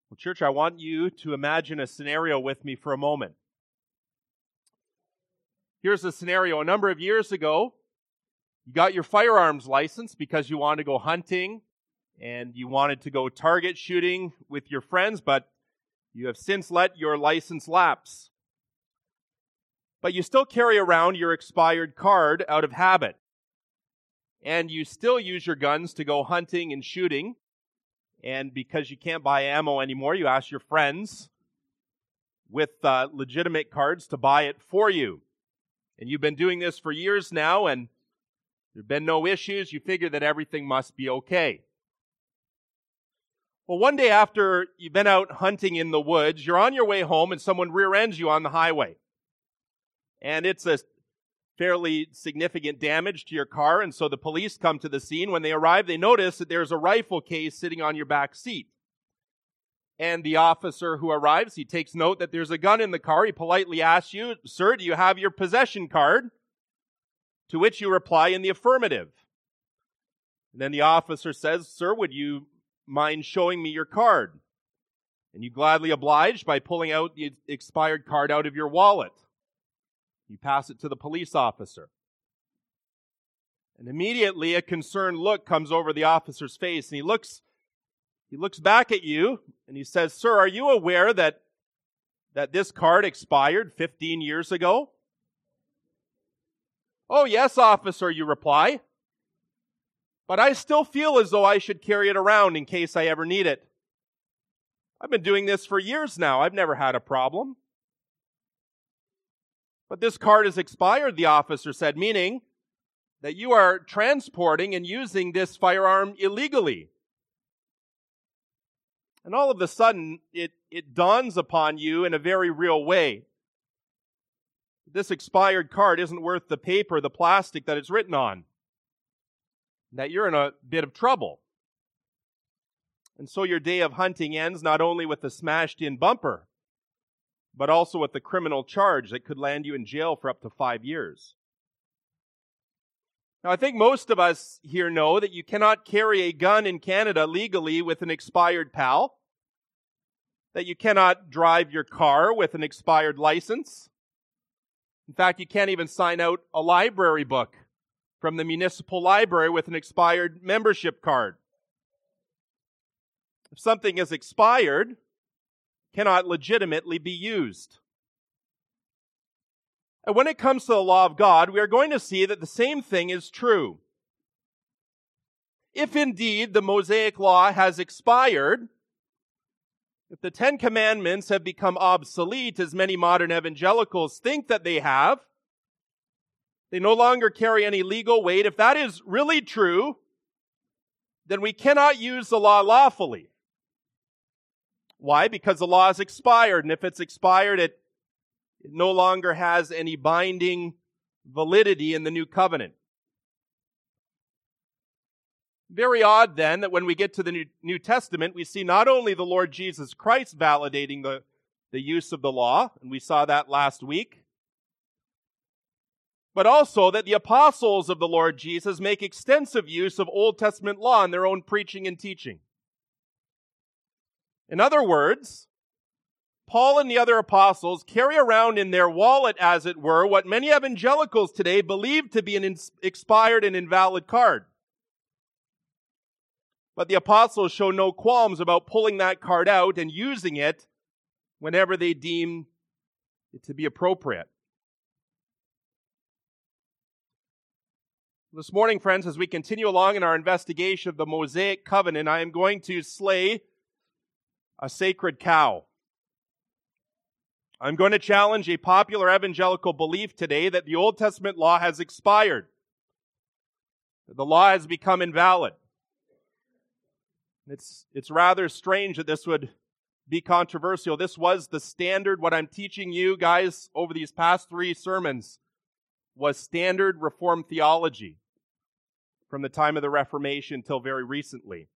Well, church, I want you to imagine a scenario with me for a moment. Here's a scenario. A number of years ago, you got your firearms license because you wanted to go hunting and you wanted to go target shooting with your friends, but you have since let your license lapse. But you still carry around your expired card out of habit. And you still use your guns to go hunting and shooting. And because you can't buy ammo anymore, you ask your friends with legitimate cards to buy it for you. And you've been doing this for years now, and there have been no issues. You figure that everything must be okay. Well, one day after you've been out hunting in the woods, you're on your way home and someone rear-ends you on the highway. And it's a fairly significant damage to your car, and so the police come to the scene. When they arrive, they notice that there's a rifle case sitting on your back seat. And the officer who arrives, he takes note that there's a gun in the car. He politely asks you, "Sir, do you have your possession card?" To which you reply in the affirmative. And then the officer says, "Sir, would you mind showing me your card?" And you gladly oblige by pulling out the expired card out of your wallet. You pass it to the police officer. And immediately a concerned look comes over the officer's face, and he looks back at you and he says, "Sir, are you aware that this card expired 15 years ago?" "Oh, yes, officer," you reply. "But I still feel as though I should carry it around in case I ever need it. I've been doing this for years now. I've never had a problem." "But this card is expired," the officer said, meaning that you are transporting and using this firearm illegally. And all of a sudden, it dawns upon you in a very real way. This expired card isn't worth the paper, the plastic that it's written on. That you're in a bit of trouble. And so your day of hunting ends not only with a smashed-in bumper, but also with a criminal charge that could land you in jail for up to 5 years. Now, I think most of us here know that you cannot carry a gun in Canada legally with an expired PAL, that you cannot drive your car with an expired license. In fact, you can't even sign out a library book from the municipal library with an expired membership card. If something is expired, it cannot legitimately be used. And when it comes to the law of God, we are going to see that the same thing is true. If indeed the Mosaic law has expired, if the Ten Commandments have become obsolete, as many modern evangelicals think that they have, they no longer carry any legal weight. If that is really true, then we cannot use the law lawfully. Why? Because the law is expired, and if it's expired, it no longer has any binding validity in the new covenant. Very odd, then, that when we get to the New Testament, we see not only the Lord Jesus Christ validating the use of the law, and we saw that last week, but also that the apostles of the Lord Jesus make extensive use of Old Testament law in their own preaching and teaching. In other words, Paul and the other apostles carry around in their wallet, as it were, what many evangelicals today believe to be an expired and invalid card. But the apostles show no qualms about pulling that card out and using it whenever they deem it to be appropriate. This morning, friends, as we continue along in our investigation of the Mosaic covenant, I am going to slay a sacred cow. I'm going to challenge a popular evangelical belief today that the Old Testament law has expired, that the law has become invalid. It's rather strange that this would be controversial. This was the standard. What I'm teaching you guys over these past 3 sermons was standard Reformed theology from the time of the Reformation till very recently.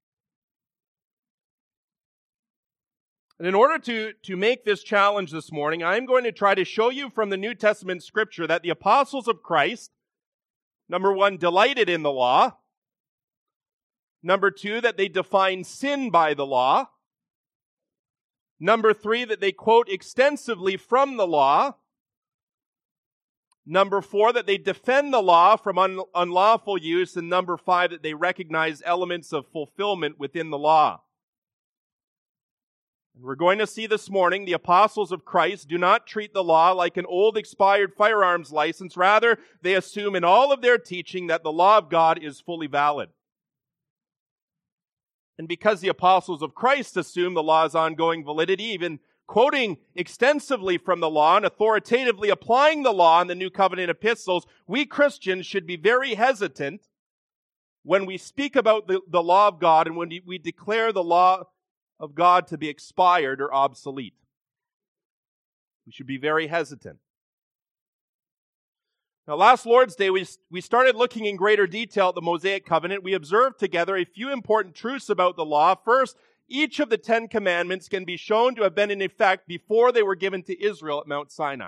And in order to make this challenge this morning, I'm going to try to show you from the New Testament scripture that the apostles of Christ, number 1, delighted in the law. Number 2, that they define sin by the law. Number 3, that they quote extensively from the law. Number 4, that they defend the law from unlawful use. And number 5, that they recognize elements of fulfillment within the law. And we're going to see this morning the apostles of Christ do not treat the law like an old expired firearms license. Rather, they assume in all of their teaching that the law of God is fully valid. And because the apostles of Christ assume the law's ongoing validity, even quoting extensively from the law and authoritatively applying the law in the New Covenant epistles, we Christians should be very hesitant when we speak about the law of God and when we declare the law of God to be expired or obsolete. We should be very hesitant. Now, last Lord's Day, we started looking in greater detail at the Mosaic Covenant. We observed together a few important truths about the law. First, each of the 10 commandments can be shown to have been in effect before they were given to Israel at Mount Sinai.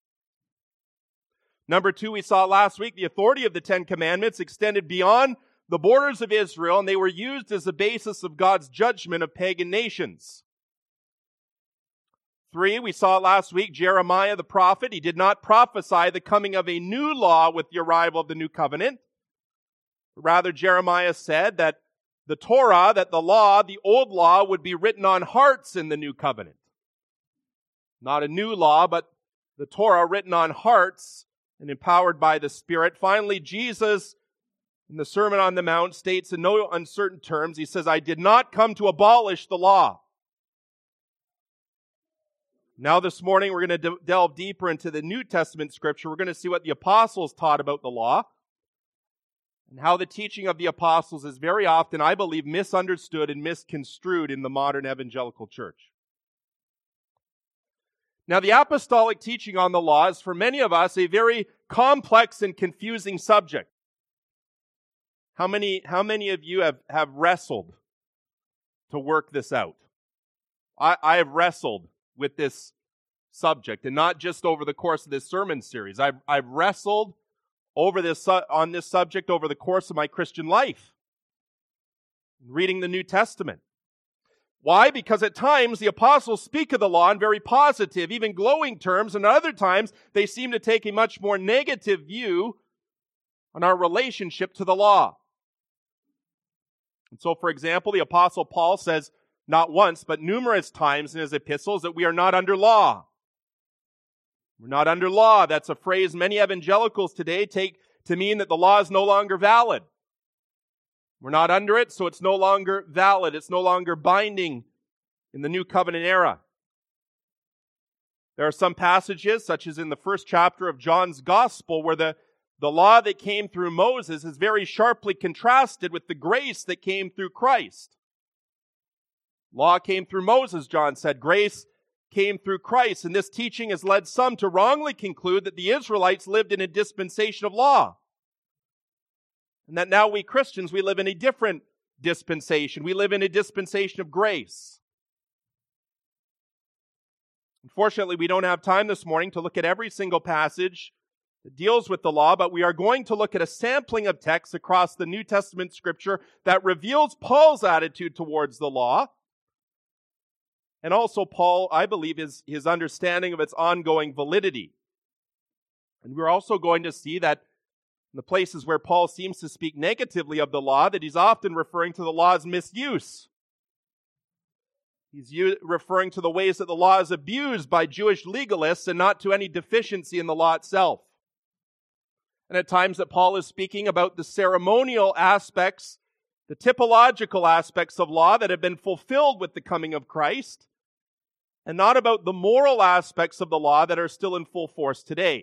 Number 2, we saw last week the authority of the 10 commandments extended beyond the borders of Israel, and they were used as the basis of God's judgment of pagan nations. 3, we saw last week, Jeremiah the prophet, he did not prophesy the coming of a new law with the arrival of the new covenant. Rather, Jeremiah said that the Torah, that the law, the old law, would be written on hearts in the new covenant. Not a new law, but the Torah written on hearts and empowered by the Spirit. Finally, Jesus, in the Sermon on the Mount, states in no uncertain terms, he says, I did not come to abolish the law. Now this morning, we're going to delve deeper into the New Testament scripture. We're going to see what the apostles taught about the law and how the teaching of the apostles is very often, I believe, misunderstood and misconstrued in the modern evangelical church. Now, the apostolic teaching on the law is for many of us a very complex and confusing subject. How many of you have wrestled to work this out? I have wrestled with this subject, and not just over the course of this sermon series. I've wrestled on this subject over the course of my Christian life, reading the New Testament. Why? Because at times the apostles speak of the law in very positive, even glowing terms, and at other times they seem to take a much more negative view on our relationship to the law. And so, for example, the apostle Paul says not once, but numerous times in his epistles that we are not under law. We're not under law. That's a phrase many evangelicals today take to mean that the law is no longer valid. We're not under it, so it's no longer valid. It's no longer binding in the New Covenant era. There are some passages, such as in the first chapter of John's Gospel, where the law that came through Moses is very sharply contrasted with the grace that came through Christ. Law came through Moses, John said. Grace came through Christ. And this teaching has led some to wrongly conclude that the Israelites lived in a dispensation of law. And that now we Christians, we live in a different dispensation. We live in a dispensation of grace. Unfortunately, we don't have time this morning to look at every single passage that deals with the law, but we are going to look at a sampling of texts across the New Testament scripture that reveals Paul's attitude towards the law. And also Paul, I believe, his understanding of its ongoing validity. And we're also going to see that in the places where Paul seems to speak negatively of the law, that he's often referring to the law's misuse. He's referring to the ways that the law is abused by Jewish legalists and not to any deficiency in the law itself. And at times that Paul is speaking about the ceremonial aspects, the typological aspects of law that have been fulfilled with the coming of Christ, and not about the moral aspects of the law that are still in full force today.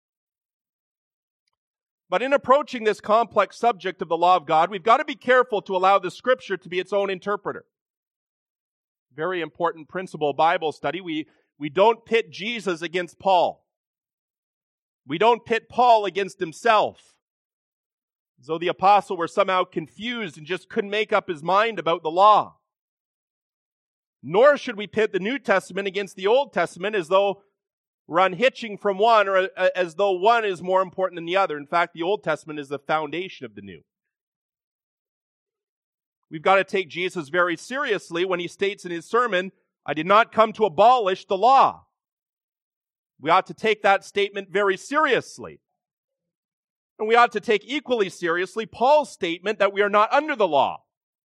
But in approaching this complex subject of the law of God, we've got to be careful to allow the Scripture to be its own interpreter. Very important principle of Bible study. We don't pit Jesus against Paul. We don't pit Paul against himself, as though the apostle were somehow confused and just couldn't make up his mind about the law. Nor should we pit the New Testament against the Old Testament as though we're unhitching from one or as though one is more important than the other. In fact, the Old Testament is the foundation of the New. We've got to take Jesus very seriously when he states in his sermon, I did not come to abolish the law. We ought to take that statement very seriously. And we ought to take equally seriously Paul's statement that we are not under the law.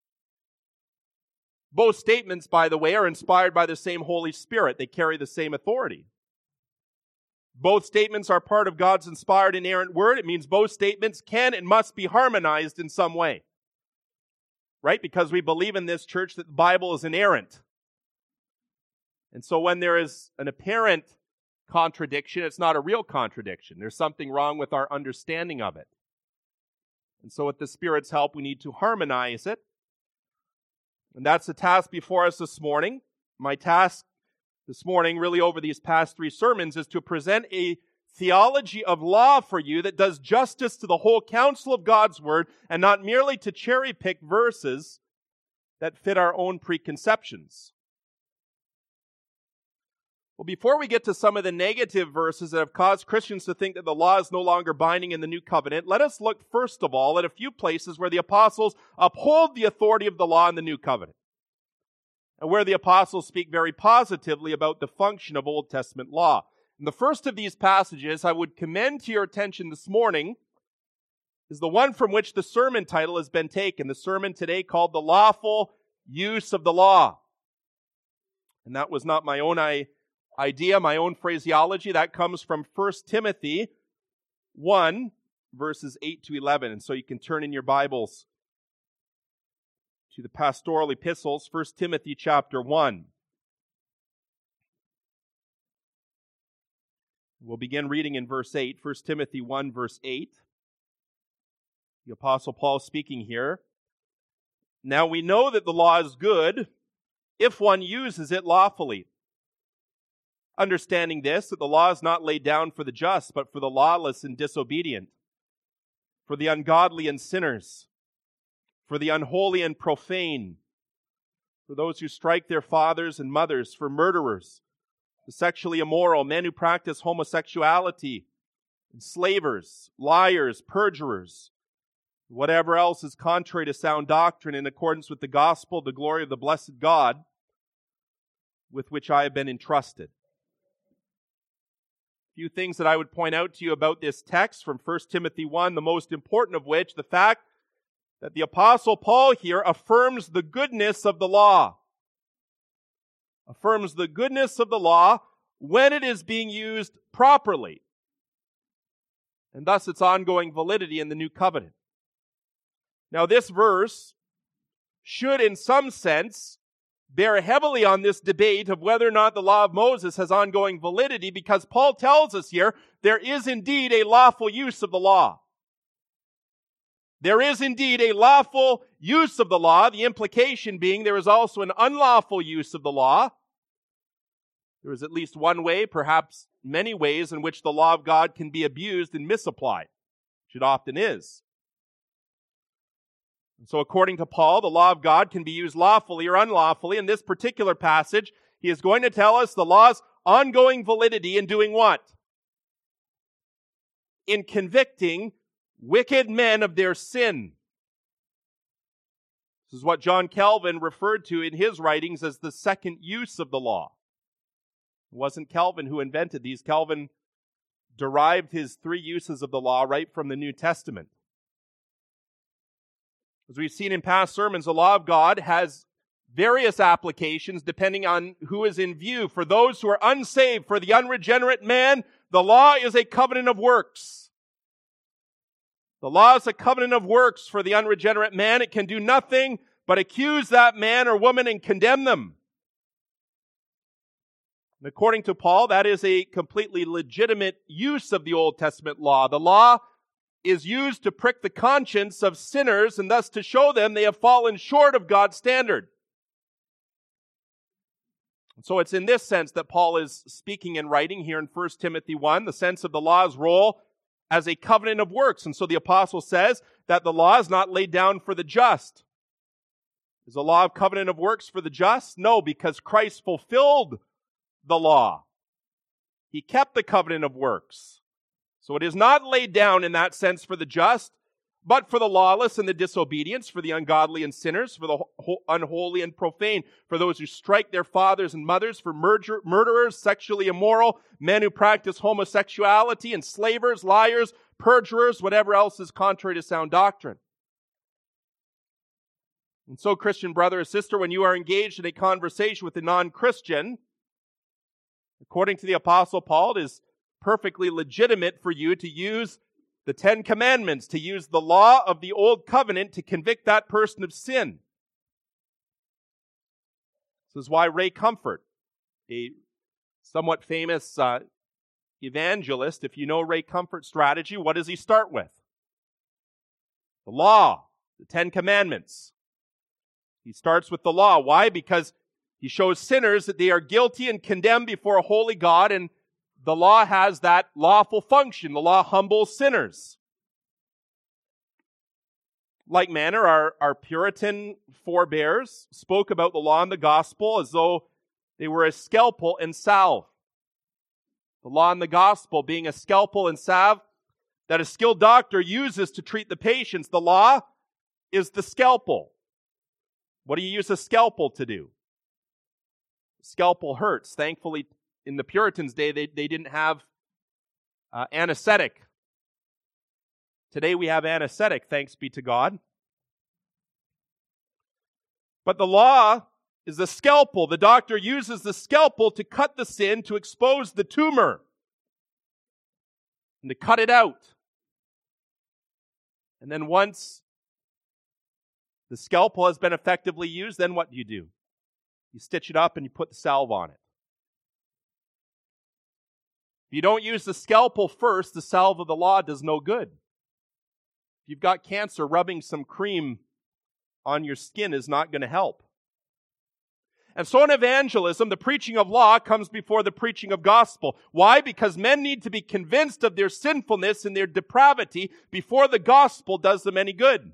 Both statements, by the way, are inspired by the same Holy Spirit. They carry the same authority. Both statements are part of God's inspired inerrant word. It means both statements can and must be harmonized in some way. Right? Because we believe in this church that the Bible is inerrant. And so when there is an apparent contradiction, it's not a real contradiction. There's something wrong with our understanding of it. And so with the Spirit's help, we need to harmonize it. And that's the task before us this morning. My task this morning, really over these past 3 sermons, is to present a theology of law for you that does justice to the whole counsel of God's Word and not merely to cherry-pick verses that fit our own preconceptions. Well, before we get to some of the negative verses that have caused Christians to think that the law is no longer binding in the New Covenant, let us look first of all at a few places where the apostles uphold the authority of the law in the New Covenant, and where the apostles speak very positively about the function of Old Testament law. And the first of these passages I would commend to your attention this morning is the one from which the sermon title has been taken, the sermon today called The Lawful Use of the Law. And that was not my own idea, my own phraseology. That comes from 1 Timothy 1, verses 8 to 11. And so you can turn in your Bibles to the pastoral epistles, 1 Timothy chapter 1. We'll begin reading in verse 8, 1 Timothy 1, verse 8. The Apostle Paul speaking here. Now we know that the law is good if one uses it lawfully. Understanding this, that the law is not laid down for the just, but for the lawless and disobedient, for the ungodly and sinners, for the unholy and profane, for those who strike their fathers and mothers, for murderers, the sexually immoral, men who practice homosexuality, enslavers, liars, perjurers, whatever else is contrary to sound doctrine in accordance with the gospel, the glory of the blessed God, with which I have been entrusted. A few things that I would point out to you about this text from 1 Timothy 1, the most important of which, the fact that the Apostle Paul here affirms the goodness of the law. Affirms the goodness of the law when it is being used properly, and thus its ongoing validity in the New Covenant. Now this verse should in some sense bear heavily on this debate of whether or not the law of Moses has ongoing validity, because Paul tells us here there is indeed a lawful use of the law. There is indeed a lawful use of the law, the implication being there is also an unlawful use of the law. There is at least one way, perhaps many ways, in which the law of God can be abused and misapplied, which it often is. And so according to Paul, the law of God can be used lawfully or unlawfully. In this particular passage, he is going to tell us the law's ongoing validity in doing what? In convicting wicked men of their sin. This is what John Calvin referred to in his writings as the second use of the law. It wasn't Calvin who invented these. Calvin derived his 3 uses of the law right from the New Testament. As we've seen in past sermons, the law of God has various applications depending on who is in view. For those who are unsaved, for the unregenerate man, the law is a covenant of works. The law is a covenant of works for the unregenerate man. It can do nothing but accuse that man or woman and condemn them. And according to Paul, that is a completely legitimate use of the Old Testament law. The law is used to prick the conscience of sinners and thus to show them they have fallen short of God's standard. And so it's in this sense that Paul is speaking and writing here in 1 Timothy 1, the sense of the law's role as a covenant of works. And so the apostle says that the law is not laid down for the just. Is the law of covenant of works for the just? No, because Christ fulfilled the law. He kept the covenant of works. So it is not laid down in that sense for the just. but for the lawless and the disobedience, for the ungodly and sinners, for the unholy and profane, for those who strike their fathers and mothers, for murderers, sexually immoral, men who practice homosexuality, enslavers, liars, perjurers, whatever else is contrary to sound doctrine. And so, Christian brother or sister, when you are engaged in a conversation with a non-Christian, according to the Apostle Paul, it is perfectly legitimate for you to use the 10 Commandments, to use the law of the Old Covenant to convict that person of sin. This is why Ray Comfort, a somewhat famous evangelist, if you know Ray Comfort's strategy, what does he start with? The law, the 10 Commandments. He starts with the law. Why? Because he shows sinners that they are guilty and condemned before a holy God, and the law has that lawful function. The law humbles sinners. Like manner, our Puritan forebears spoke about the law and the gospel as though they were a scalpel and salve. The law and the gospel being a scalpel and salve that a skilled doctor uses to treat the patients. The law is the scalpel. What do you use a scalpel to do? The scalpel hurts. Thankfully, in the Puritans' day, they didn't have anesthetic. Today we have anesthetic, thanks be to God. But the law is the scalpel. The doctor uses the scalpel to cut the sin, to expose the tumor, and to cut it out. And then once the scalpel has been effectively used, then what do? You stitch it up and you put the salve on it. If you don't use the scalpel first, the salve of the law does no good. If you've got cancer, rubbing some cream on your skin is not going to help. And so in evangelism, the preaching of law comes before the preaching of gospel. Why? Because men need to be convinced of their sinfulness and their depravity before the gospel does them any good.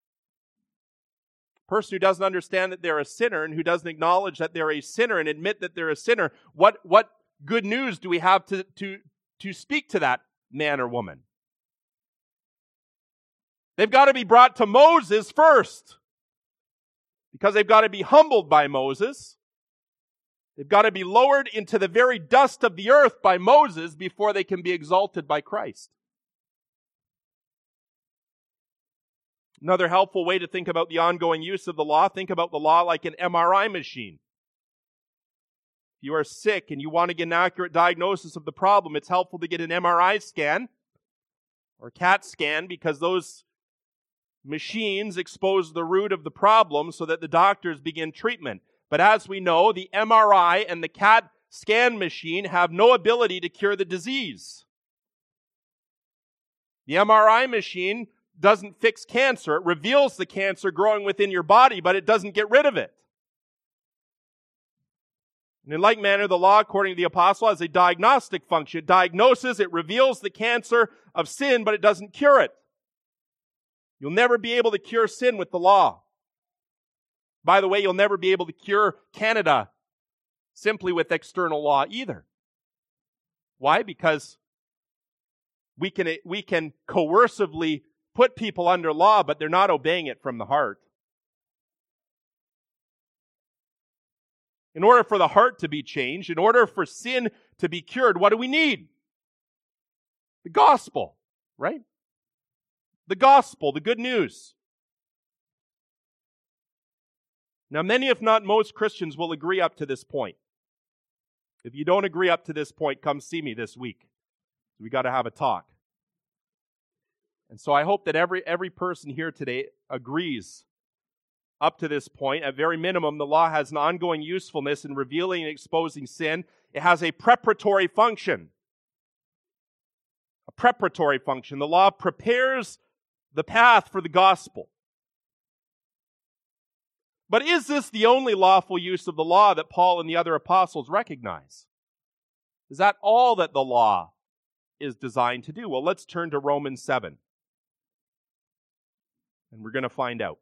A person who doesn't understand that they're a sinner and who doesn't acknowledge that they're a sinner and admit that they're a sinner, what good news do we have to speak to that man or woman? They've got to be brought to Moses first, because they've got to be humbled by Moses. They've got to be lowered into the very dust of the earth by Moses before they can be exalted by Christ. Another helpful way to think about the ongoing use of the law, think about the law like an MRI machine. If you are sick and you want to get an accurate diagnosis of the problem, it's helpful to get an MRI scan or CAT scan, because those machines expose the root of the problem so that the doctors begin treatment. But as we know, the MRI and the CAT scan machine have no ability to cure the disease. The MRI machine doesn't fix cancer. It reveals the cancer growing within your body, but it doesn't get rid of it. And in like manner, the law, according to the apostle, has a diagnostic function. It diagnoses, it reveals the cancer of sin, but it doesn't cure it. You'll never be able to cure sin with the law. By the way, you'll never be able to cure Canada simply with external law either. Why? Because we can coercively put people under law, but they're not obeying it from the heart. In order for the heart to be changed, in order for sin to be cured, what do we need? The gospel, right? The gospel, the good news. Now, many, if not most, Christians will agree up to this point. If you don't agree up to this point, come see me this week. We got to have a talk. And so I hope that every person here today agrees up to this point. At very minimum, the law has an ongoing usefulness in revealing and exposing sin. It has a preparatory function. A preparatory function. The law prepares the path for the gospel. But is this the only lawful use of the law that Paul and the other apostles recognize? Is that all that the law is designed to do? Well, let's turn to Romans 7. And we're going to find out.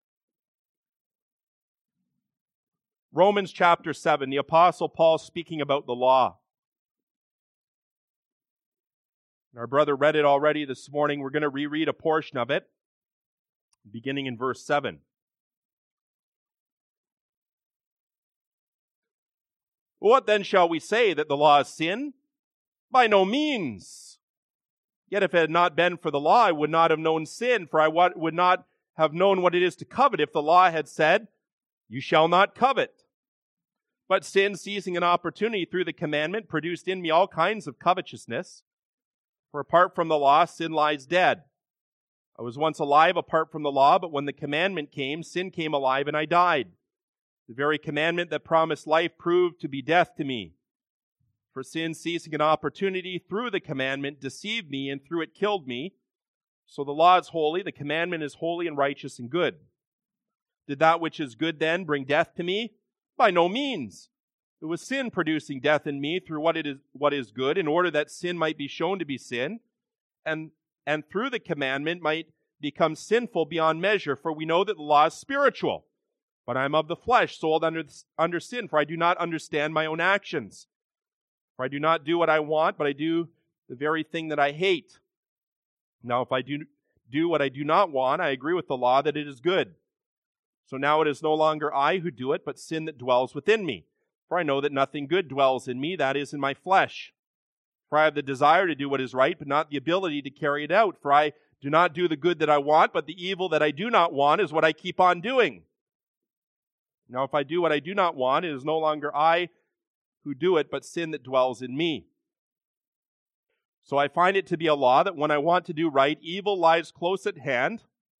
Romans chapter 7, the apostle Paul speaking about the law. Our brother read it already this morning. We're going to reread a portion of it. beginning in verse 7. What then shall we say, that the law is sin? By no means. Yet if it had not been for the law, I would not have known sin, for I would not have known what it is to covet if the law had said, you shall not covet. But sin, seizing an opportunity through the commandment, produced in me all kinds of covetousness. For apart from the law, sin lies dead. I was once alive apart from the law, but when the commandment came, sin came alive and I died. The very commandment that promised life proved to be death to me. For sin, seizing an opportunity through the commandment, deceived me, and through it killed me. So the law is holy, the commandment is holy and righteous and good. Did that which is good then bring death to me? By no means. It was sin producing death in me through what is good, in order that sin might be shown to be sin, and through the commandment might become sinful beyond measure. For we know that the law is spiritual, but I am of the flesh, sold under sin, for I do not understand my own actions. For I do not do what I want, but I do the very thing that I hate. Now if I do what I do not want, I agree with the law that it is good. So now it is no longer I who do it, but sin that dwells within me. For I know that nothing good dwells in me, that is, in my flesh. For I have the desire to do what is right, but not the ability to carry it out. For I do not do the good that I want, but the evil that I do not want is what I keep on doing. Now if I do what I do not want, it is no longer I who do it, but sin that dwells in me. So I find it to be a law that when I want to do right, evil lies close at hand.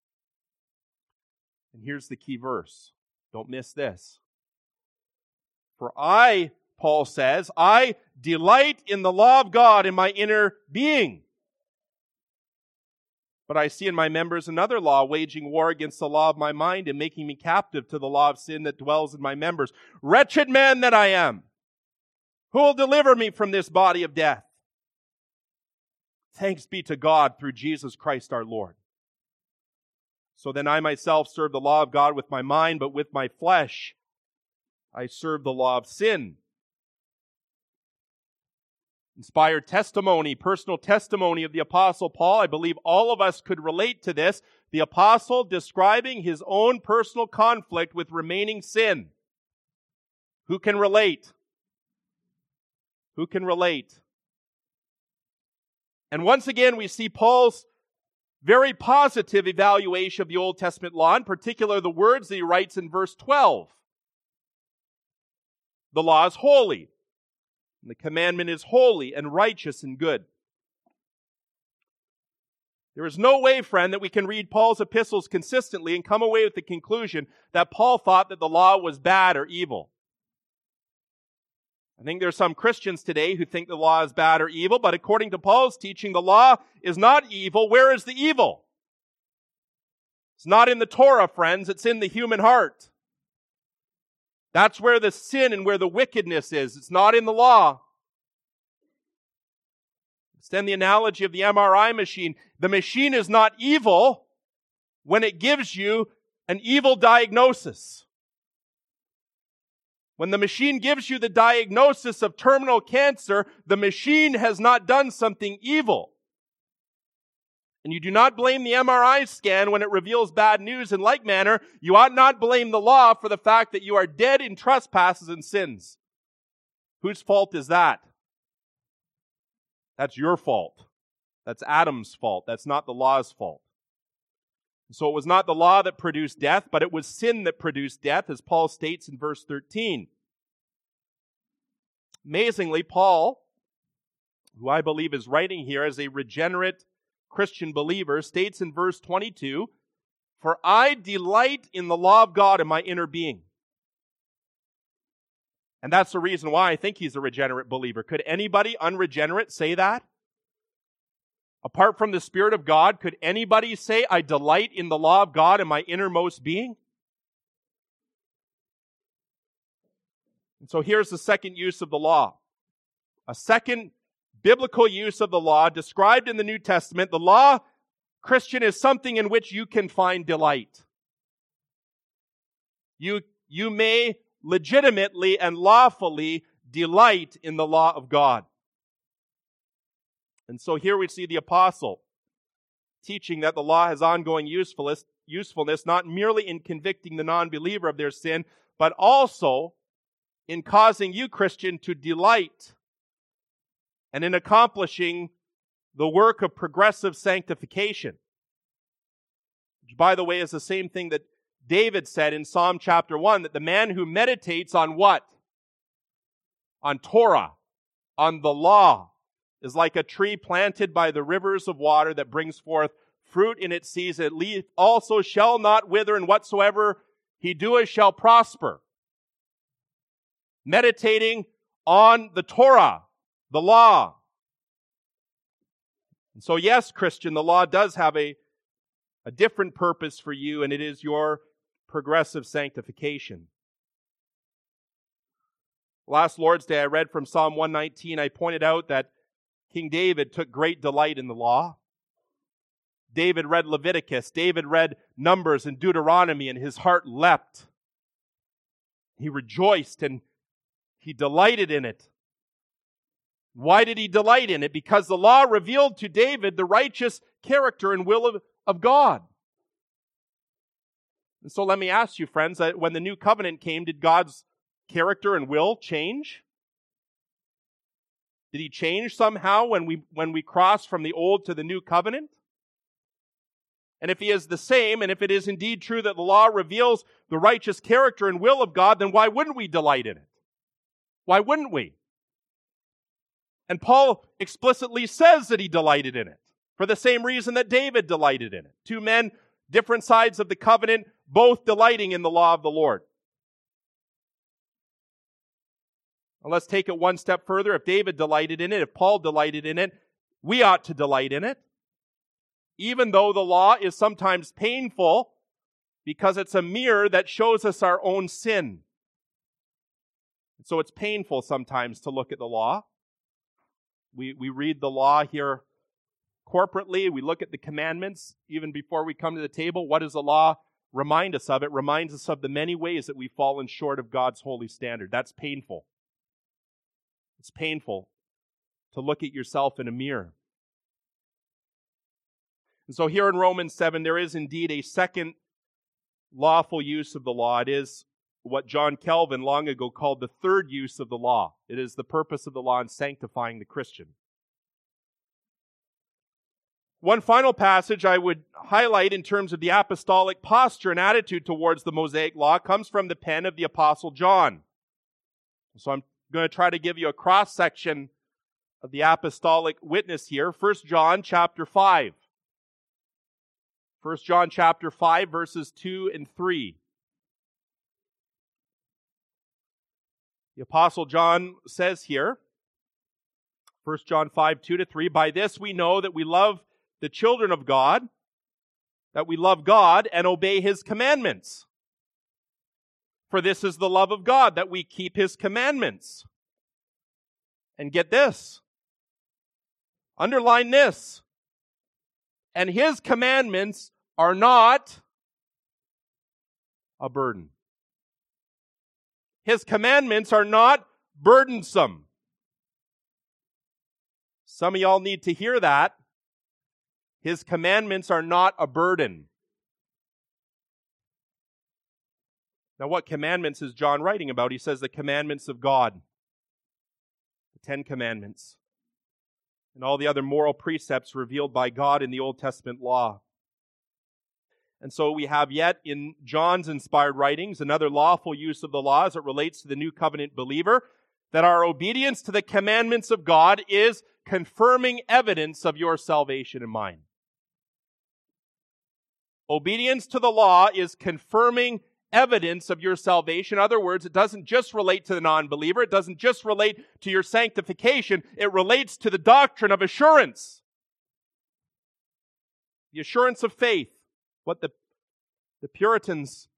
And here's the key verse. Don't miss this. For I, Paul says, I delight in the law of God in my inner being. But I see in my members another law, waging war against the law of my mind and making me captive to the law of sin that dwells in my members. Wretched man that I am! Who will deliver me from this body of death? Thanks be to God through Jesus Christ our Lord. So then I myself serve the law of God with my mind, but with my flesh I serve the law of sin. Inspired testimony, personal testimony of the Apostle Paul. I believe all of us could relate to this. The Apostle describing his own personal conflict with remaining sin. Who can relate? Who can relate? And once again, we see Paul's very positive evaluation of the Old Testament law, in particular the words that he writes in verse 12. The law is holy. And the commandment is holy and righteous and good. There is no way, friend, that we can read Paul's epistles consistently and come away with the conclusion that Paul thought that the law was bad or evil. I think there are some Christians today who think the law is bad or evil, but according to Paul's teaching, the law is not evil. Where is the evil? It's not in the Torah, friends. It's in the human heart. That's where the sin and where the wickedness is. It's not in the law. Extend the analogy of the MRI machine. The machine is not evil when it gives you an evil diagnosis. When the machine gives you the diagnosis of terminal cancer, the machine has not done something evil. And you do not blame the MRI scan when it reveals bad news. In like manner, you ought not blame the law for the fact that you are dead in trespasses and sins. Whose fault is that? That's your fault. That's Adam's fault. That's not the law's fault. So it was not the law that produced death, but it was sin that produced death, as Paul states in verse 13. Amazingly, Paul, who I believe is writing here as a regenerate Christian believer, states in verse 22, "For I delight in the law of God in my inner being." And that's the reason why I think he's a regenerate believer. Could anybody unregenerate say that? Apart from the Spirit of God, could anybody say, I delight in the law of God in my innermost being? And so here's the second use of the law. A second biblical use of the law described in the New Testament. The law, Christian, is something in which you can find delight. You may legitimately and lawfully delight in the law of God. And so here we see the apostle teaching that the law has ongoing usefulness usefulness not merely in convicting the non-believer of their sin, but also in causing you, Christian, to delight and in accomplishing the work of progressive sanctification. Which, by the way, is the same thing that David said in Psalm chapter 1, that the man who meditates on what? On Torah, on the law, is like a tree planted by the rivers of water that brings forth fruit in its season. Leaf also shall not wither, and whatsoever he doeth shall prosper. Meditating on the Torah, the law. And so yes, Christian, the law does have a different purpose for you, and it is your progressive sanctification. Last Lord's Day, I read from Psalm 119. I pointed out that King David took great delight in the law. David read Leviticus. David read Numbers and Deuteronomy, and his heart leapt. He rejoiced and he delighted in it. Why did he delight in it? Because the law revealed to David the righteous character and will of God. And so let me ask you, friends, that when the new covenant came, did God's character and will change? Did he change somehow when we cross from the old to the new covenant? And if he is the same, and if it is indeed true that the law reveals the righteous character and will of God, then why wouldn't we delight in it? Why wouldn't we? And Paul explicitly says that he delighted in it, for the same reason that David delighted in it. Two men, different sides of the covenant, both delighting in the law of the Lord. Well, let's take it one step further. If David delighted in it, if Paul delighted in it, we ought to delight in it. Even though the law is sometimes painful, because it's a mirror that shows us our own sin. So it's painful sometimes to look at the law. We read the law here corporately. We look at the commandments. Even before we come to the table, what does the law remind us of? It reminds us of the many ways that we've fallen short of God's holy standard. That's painful. It's painful to look at yourself in a mirror. And so here in Romans 7, there is indeed a second lawful use of the law. It is what John Calvin long ago called the third use of the law. It is the purpose of the law in sanctifying the Christian. One final passage I would highlight in terms of the apostolic posture and attitude towards the Mosaic law comes from the pen of the Apostle John. So I'm going to try to give you a cross-section of the apostolic witness here. 1 John chapter 5. 1 John chapter 5, verses 2 and 3. The Apostle John says here, 1 John 5, 2 to 3, by this we know that we love the children of God, that we love God and obey His commandments. For this is the love of God, that we keep His commandments. And get this. Underline this. And His commandments are not a burden. His commandments are not burdensome. Some of y'all need to hear that. His commandments are not a burden. Now, what commandments is John writing about? He says the commandments of God, the 10 Commandments, and all the other moral precepts revealed by God in the Old Testament law. And so we have yet in John's inspired writings another lawful use of the law as it relates to the new covenant believer, that our obedience to the commandments of God is confirming evidence of your salvation and mine. Obedience to the law is confirming evidence of your salvation. In other words, it doesn't just relate to the non-believer. It doesn't just relate to your sanctification. It relates to the doctrine of assurance. The assurance of faith. What the Puritans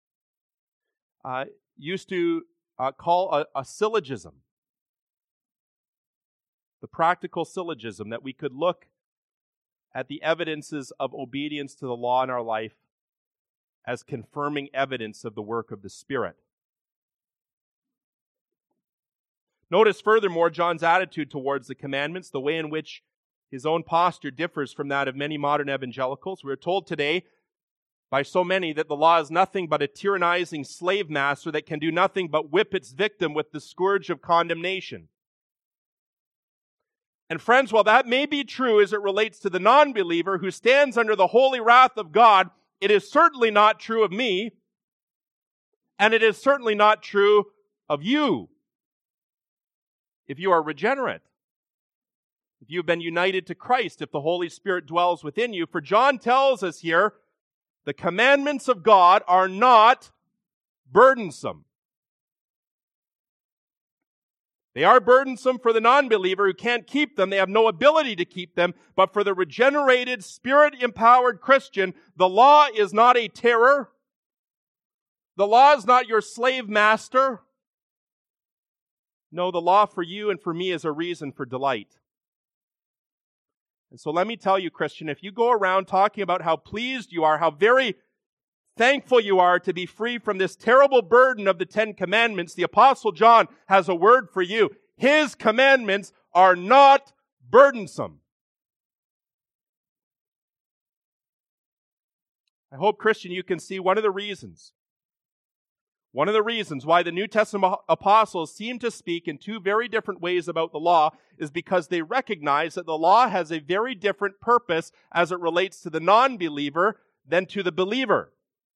used to call a syllogism. The practical syllogism, that we could look at the evidences of obedience to the law in our life as confirming evidence of the work of the Spirit. Notice furthermore John's attitude towards the commandments, the way in which his own posture differs from that of many modern evangelicals. We are told today by so many that the law is nothing but a tyrannizing slave master that can do nothing but whip its victim with the scourge of condemnation. And friends, while that may be true as it relates to the non-believer who stands under the holy wrath of God, it is certainly not true of me, and it is certainly not true of you if you are regenerate, if you've been united to Christ, if the Holy Spirit dwells within you. For John tells us here, the commandments of God are not burdensome. They are burdensome for the non-believer who can't keep them. They have no ability to keep them. But for the regenerated, Spirit-empowered Christian, the law is not a terror. The law is not your slave master. No, the law for you and for me is a reason for delight. And so let me tell you, Christian, if you go around talking about how pleased you are, how very thankful you are to be free from this terrible burden of the 10 Commandments, the Apostle John has a word for you. His commandments are not burdensome. I hope, Christian, you can see one of the reasons why the New Testament apostles seem to speak in two very different ways about the law is because they recognize that the law has a very different purpose as it relates to the non-believer than to the believer.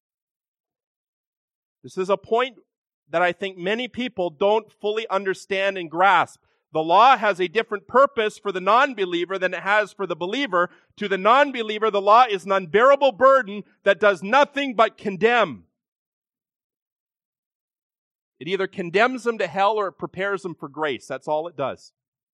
This is a point that I think many people don't fully understand and grasp. The law has a different purpose for the non-believer than it has for the believer. To the non-believer, the law is an unbearable burden that does nothing but condemn. It either condemns them to hell or it prepares them for grace. That's all it does.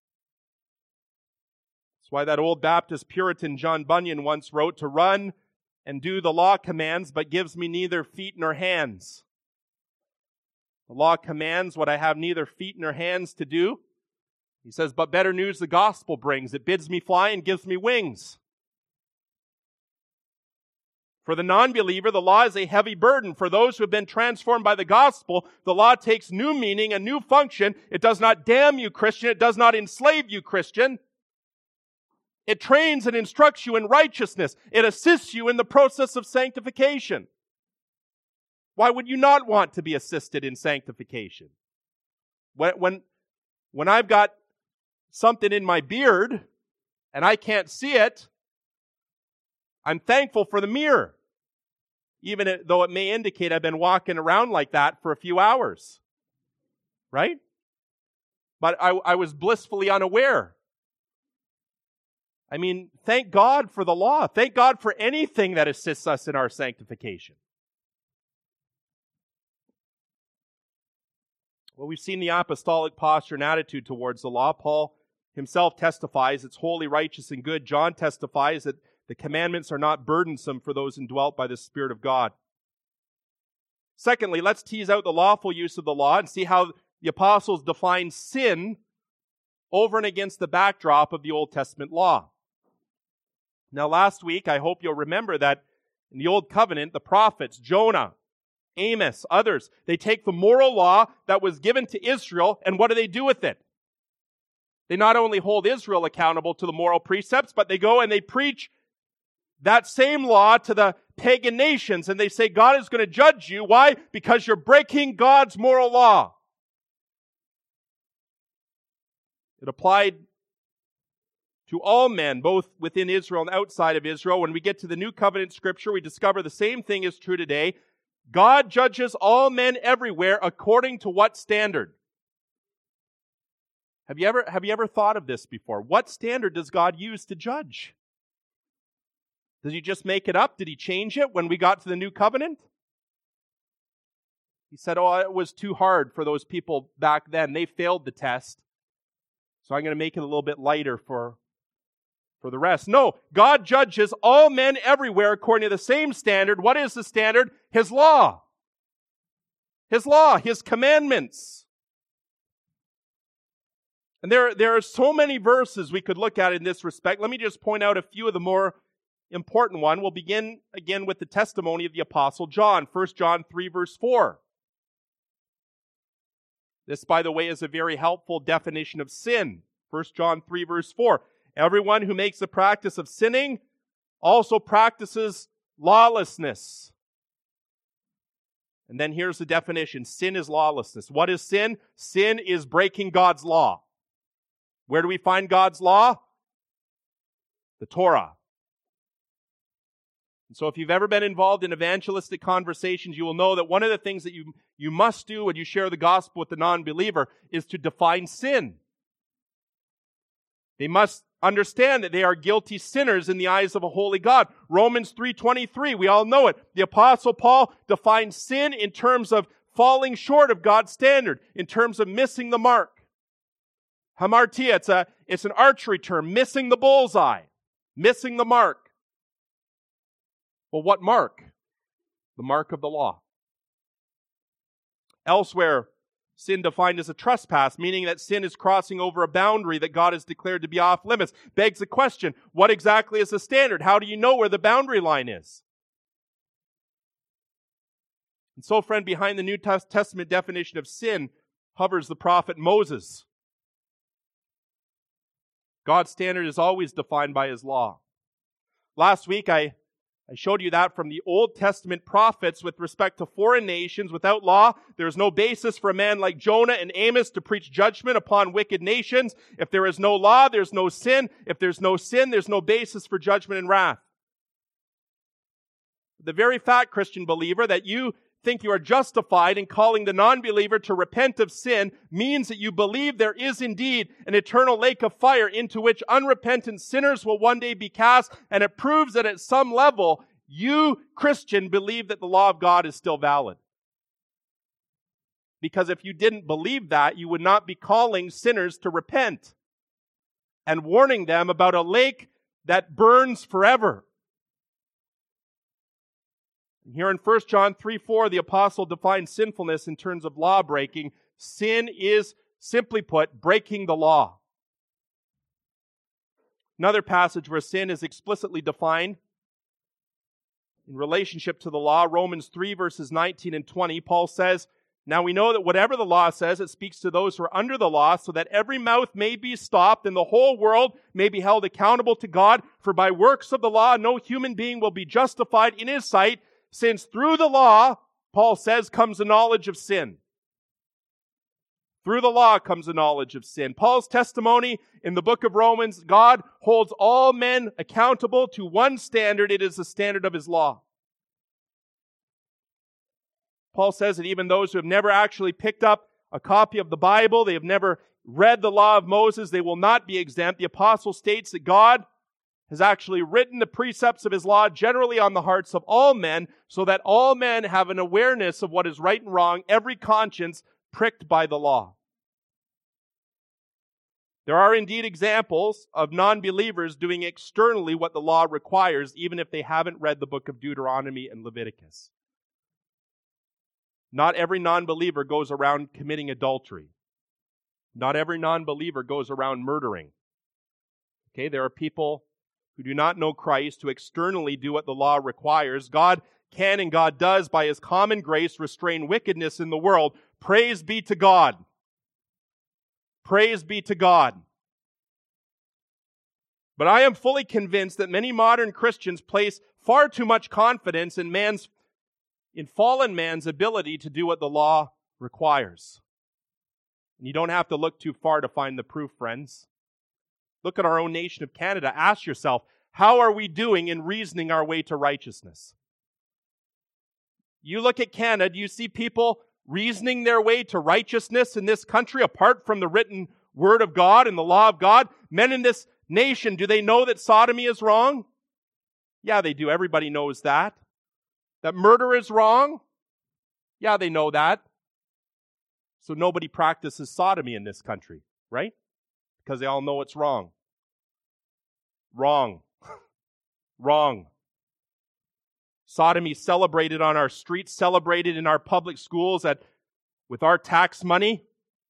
That's why that old Baptist Puritan John Bunyan once wrote, "To run and do the law commands, but gives me neither feet nor hands." The law commands what I have neither feet nor hands to do. He says, but better news the gospel brings. It bids me fly and gives me wings. For the non-believer, the law is a heavy burden. For those who have been transformed by the gospel, the law takes new meaning, a new function. It does not damn you, Christian. It does not enslave you, Christian. It trains and instructs you in righteousness. It assists you in the process of sanctification. Why would you not want to be assisted in sanctification? When I've got something in my beard and I can't see it, I'm thankful for the mirror, even though it may indicate I've been walking around like that for a few hours. Right? But I was blissfully unaware. I mean, thank God for the law. Thank God for anything that assists us in our sanctification. Well, we've seen the apostolic posture and attitude towards the law. Paul himself testifies it's holy, righteous, and good. John testifies that the commandments are not burdensome for those indwelt by the Spirit of God. Secondly, let's tease out the lawful use of the law and see how the apostles define sin over and against the backdrop of the Old Testament law. Now, last week, I hope you'll remember that in the Old Covenant, the prophets, Jonah, Amos, others, they take the moral law that was given to Israel, and what do they do with it? They not only hold Israel accountable to the moral precepts, but they go and they preach that same law to the pagan nations, and they say God is going to judge you. Why? Because you're breaking God's moral law. It applied to all men, both within Israel and outside of Israel. When we get to the New Covenant Scripture, we discover the same thing is true today. God judges all men everywhere according to what standard? Have you ever thought of this before? What standard does God use to judge? Does he just make it up? Did he change it when we got to the New Covenant? He said, it was too hard for those people back then. They failed the test. So I'm going to make it a little bit lighter for the rest. No, God judges all men everywhere according to the same standard. What is the standard? His law. His law, His commandments. And there are so many verses we could look at in this respect. Let me just point out a few of the more important one. We'll begin again with the testimony of the Apostle John. 1 John 3 verse 4. This, by the way, is a very helpful definition of sin. 1 John 3 verse 4. Everyone who makes a practice of sinning also practices lawlessness. And then here's the definition. Sin is lawlessness. What is sin? Sin is breaking God's law. Where do we find God's law? The Torah. And so if you've ever been involved in evangelistic conversations, you will know that one of the things that you must do when you share the gospel with the non-believer is to define sin. They must understand that they are guilty sinners in the eyes of a holy God. Romans 3:23, we all know it. The Apostle Paul defines sin in terms of falling short of God's standard, in terms of missing the mark. Hamartia, it's an archery term, missing the bullseye, missing the mark. Well, what mark? The mark of the law. Elsewhere, sin defined as a trespass, meaning that sin is crossing over a boundary that God has declared to be off limits. Begs the question, what exactly is the standard? How do you know where the boundary line is? And so, friend, behind the New Testament definition of sin hovers the prophet Moses. God's standard is always defined by His law. Last week, I showed you that from the Old Testament prophets with respect to foreign nations. Without law, there is no basis for a man like Jonah and Amos to preach judgment upon wicked nations. If there is no law, there's no sin. If there's no sin, there's no basis for judgment and wrath. The very fact, Christian believer, that you think you are justified in calling the non-believer to repent of sin means that you believe there is indeed an eternal lake of fire into which unrepentant sinners will one day be cast, and it proves that at some level, you, Christian, believe that the law of God is still valid. Because if you didn't believe that, you would not be calling sinners to repent and warning them about a lake that burns forever. Here in 1 John 3:4, the apostle defines sinfulness in terms of law breaking. Sin is, simply put, breaking the law. Another passage where sin is explicitly defined in relationship to the law, Romans 3 verses 19 and 20, Paul says, "Now we know that whatever the law says, it speaks to those who are under the law, so that every mouth may be stopped and the whole world may be held accountable to God. For by works of the law, no human being will be justified in His sight, since through the law," Paul says, "comes the knowledge of sin." Through the law comes the knowledge of sin. Paul's testimony in the book of Romans, God holds all men accountable to one standard. It is the standard of His law. Paul says that even those who have never actually picked up a copy of the Bible, they have never read the law of Moses, they will not be exempt. The apostle states that God has actually written the precepts of His law generally on the hearts of all men, so that all men have an awareness of what is right and wrong, every conscience pricked by the law. There are indeed examples of non-believers doing externally what the law requires, even if they haven't read the book of Deuteronomy and Leviticus. Not every non-believer goes around committing adultery. Not every non-believer goes around murdering. Okay, there are people who do not know Christ, who externally do what the law requires. God can and God does, by His common grace, restrain wickedness in the world. Praise be to God. Praise be to God. But I am fully convinced that many modern Christians place far too much confidence in fallen man's ability to do what the law requires. And you don't have to look too far to find the proof, friends. Look at our own nation of Canada. Ask yourself, how are we doing in reasoning our way to righteousness? You look at Canada, do you see people reasoning their way to righteousness in this country apart from the written word of God and the law of God? Men in this nation, do they know that sodomy is wrong? Yeah, they do. Everybody knows that. That murder is wrong? Yeah, they know that. So nobody practices sodomy in this country, right? Because they all know it's wrong. Wrong. Wrong. Sodomy celebrated on our streets, celebrated in our public schools with our tax money,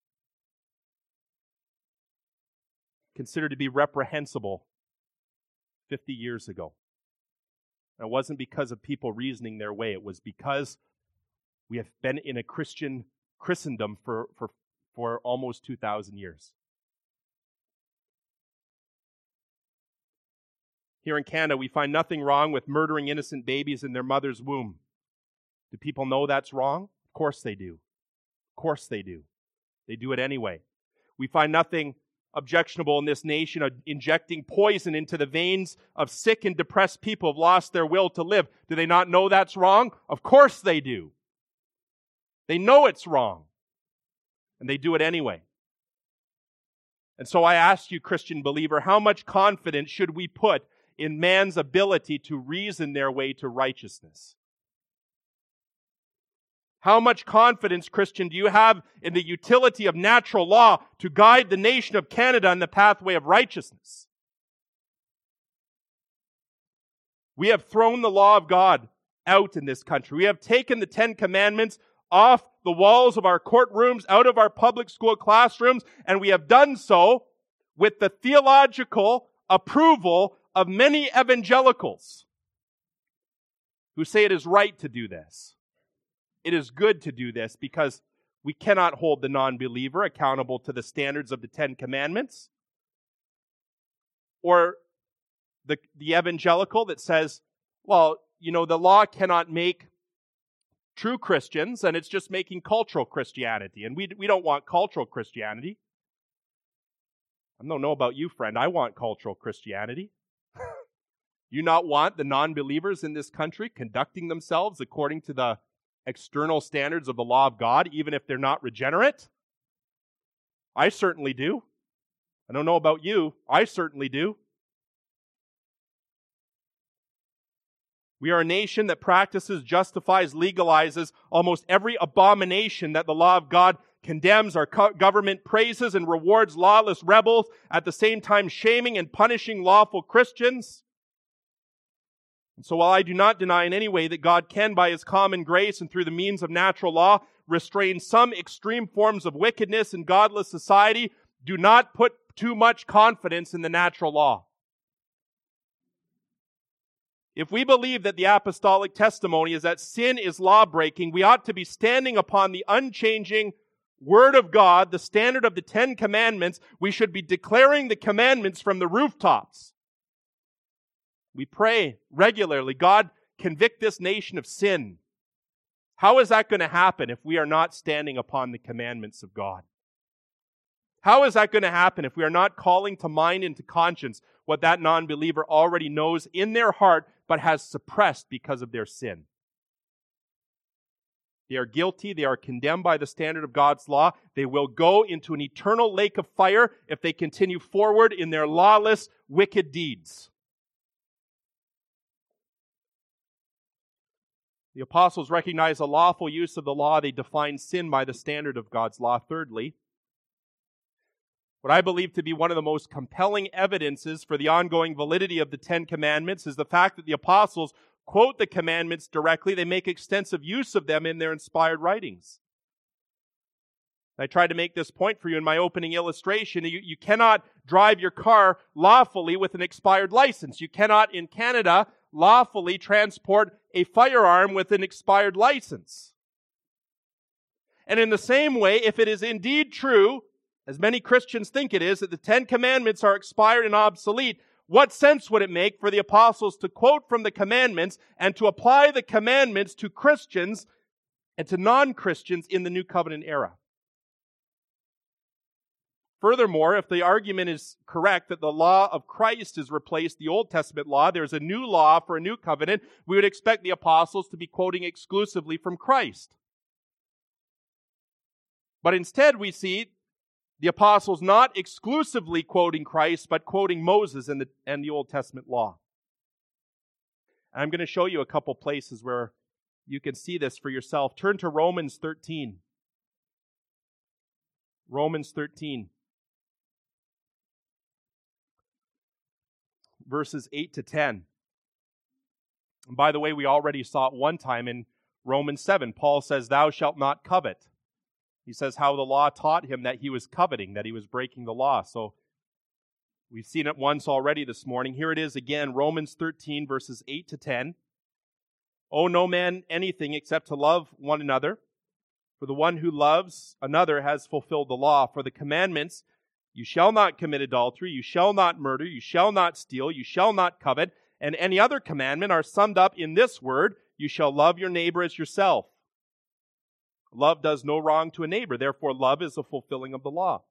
considered to be reprehensible 50 years ago. And it wasn't because of people reasoning their way. It was because we have been in a Christian Christendom for almost 2,000 years. Here in Canada, we find nothing wrong with murdering innocent babies in their mother's womb. Do people know that's wrong? Of course they do. Of course they do. They do it anyway. We find nothing objectionable in this nation of injecting poison into the veins of sick and depressed people who have lost their will to live. Do they not know that's wrong? Of course they do. They know it's wrong. And they do it anyway. And so I ask you, Christian believer, how much confidence should we put in man's ability to reason their way to righteousness? How much confidence, Christian, do you have in the utility of natural law to guide the nation of Canada on the pathway of righteousness? We have thrown the law of God out in this country. We have taken the 10 Commandments off the walls of our courtrooms, out of our public school classrooms, and we have done so with the theological approval of many evangelicals who say it is right to do this. It is good to do this because we cannot hold the non-believer accountable to the standards of the 10 Commandments. Or the evangelical that says, well, the law cannot make true Christians, and it's just making cultural Christianity. And we don't want cultural Christianity. I don't know about you, friend. I want cultural Christianity. You not want the non-believers in this country conducting themselves according to the external standards of the law of God, even if they're not regenerate? I certainly do. I don't know about you. I certainly do. We are a nation that practices, justifies, legalizes almost every abomination that the law of God condemns. Our government praises and rewards lawless rebels, at the same time shaming and punishing lawful Christians. And so while I do not deny in any way that God can, by His common grace and through the means of natural law, restrain some extreme forms of wickedness in godless society, do not put too much confidence in the natural law. If we believe that the apostolic testimony is that sin is law-breaking, we ought to be standing upon the unchanging Word of God, the standard of the 10 Commandments. We should be declaring the commandments from the rooftops. We pray regularly, God, convict this nation of sin. How is that going to happen if we are not standing upon the commandments of God? How is that going to happen if we are not calling to mind and to conscience what that non-believer already knows in their heart but has suppressed because of their sin? They are guilty. They are condemned by the standard of God's law. They will go into an eternal lake of fire if they continue forward in their lawless, wicked deeds. The apostles recognize a lawful use of the law. They define sin by the standard of God's law. Thirdly, what I believe to be one of the most compelling evidences for the ongoing validity of the 10 Commandments is the fact that the apostles quote the commandments directly. They make extensive use of them in their inspired writings. I tried to make this point for you in my opening illustration. You cannot drive your car lawfully with an expired license. You cannot, in Canada, lawfully transport a firearm with an expired license. And in the same way, if it is indeed true, as many Christians think it is, that the 10 Commandments are expired and obsolete, what sense would it make for the apostles to quote from the commandments and to apply the commandments to Christians and to non-Christians in the New Covenant era? Furthermore, if the argument is correct that the law of Christ has replaced the Old Testament law, there's a new law for a new covenant, we would expect the apostles to be quoting exclusively from Christ. But instead we see the apostles not exclusively quoting Christ, but quoting Moses and the Old Testament law. And I'm going to show you a couple places where you can see this for yourself. Turn to Romans 13. Romans 13. Verses 8 to 10. And by the way, we already saw it one time in Romans 7. Paul says, "Thou shalt not covet." He says how the law taught him that he was coveting, that he was breaking the law. So we've seen it once already this morning. Here it is again, Romans 13, verses 8 to 10. "Owe no man anything except to love one another. For the one who loves another has fulfilled the law. For the commandments, you shall not commit adultery, you shall not murder, you shall not steal, you shall not covet, and any other commandment are summed up in this word, you shall love your neighbor as yourself. Love does no wrong to a neighbor. Therefore, love is the fulfilling of the law.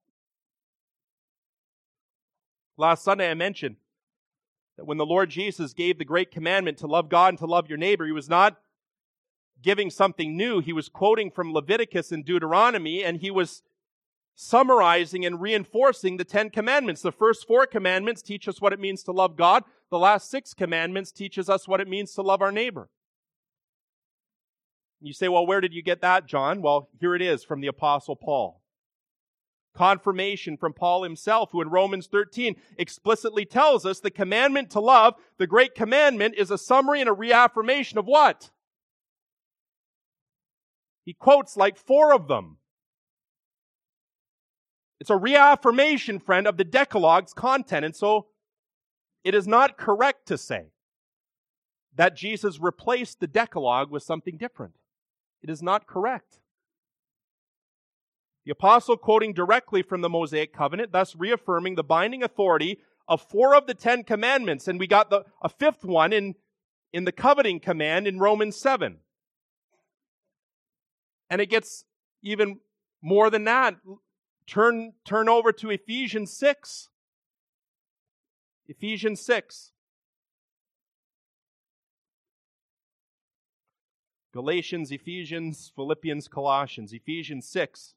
Last Sunday I mentioned that when the Lord Jesus gave the great commandment to love God and to love your neighbor, he was not giving something new. He was quoting from Leviticus and Deuteronomy, and he was summarizing and reinforcing the 10 commandments. The first 4 commandments teach us what it means to love God. The last 6 commandments teaches us what it means to love our neighbor. You say, well, where did you get that, John? Well, here it is from the Apostle Paul. Confirmation from Paul himself, who in Romans 13 explicitly tells us the commandment to love, the great commandment, is a summary and a reaffirmation of what? He quotes like 4 of them. It's a reaffirmation, friend, of the Decalogue's content. And so it is not correct to say that Jesus replaced the Decalogue with something different. It is not correct. The apostle, quoting directly from the Mosaic covenant, thus reaffirming the binding authority of 4 of the 10 commandments. And we got a 5th one in the coveting command in Romans 7. And it gets even more than that. Turn over to Ephesians 6. Ephesians 6. Galatians, Ephesians, Philippians, Colossians. Ephesians 6.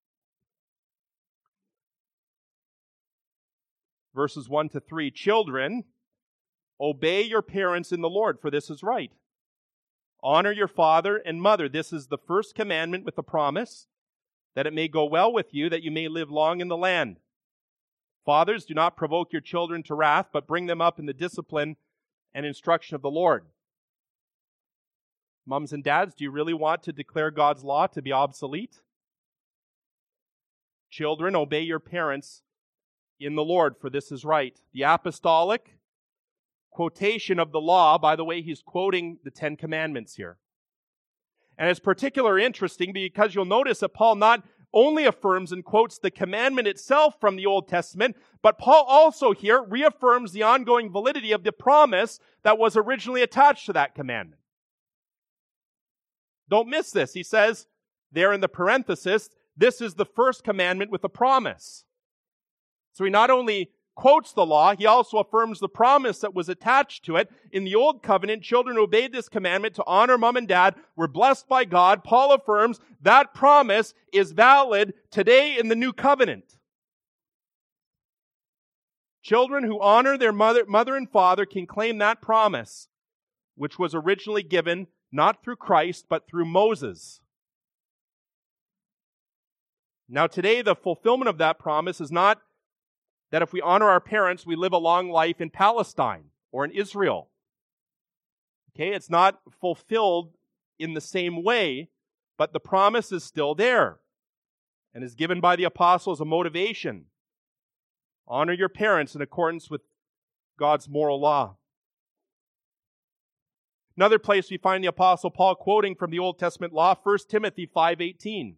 Verses 1 to 3. Children, obey your parents in the Lord, for this is right. Honor your father and mother. This is the first commandment with the promise that it may go well with you, that you may live long in the land. Fathers, do not provoke your children to wrath, but bring them up in the discipline and instruction of the Lord. Moms and dads, do you really want to declare God's law to be obsolete? Children, obey your parents in the Lord, for this is right. The apostolic quotation of the law, by the way, he's quoting the 10 commandments here. And it's particularly interesting because you'll notice that Paul not only affirms and quotes the commandment itself from the Old Testament, but Paul also here reaffirms the ongoing validity of the promise that was originally attached to that commandment. Don't miss this. He says there in the parenthesis, this is the first commandment with a promise. So he not only quotes the law, he also affirms the promise that was attached to it. In the Old Covenant, children obeyed this commandment to honor mom and dad, were blessed by God. Paul affirms that promise is valid today in the New Covenant. Children who honor their mother and father can claim that promise, which was originally given not through Christ, but through Moses. Now today, the fulfillment of that promise is not that if we honor our parents, we live a long life in Palestine or in Israel. Okay, it's not fulfilled in the same way, but the promise is still there and is given by the apostle as a motivation. Honor your parents in accordance with God's moral law. Another place we find the apostle Paul quoting from the Old Testament law, 1 Timothy 5:18.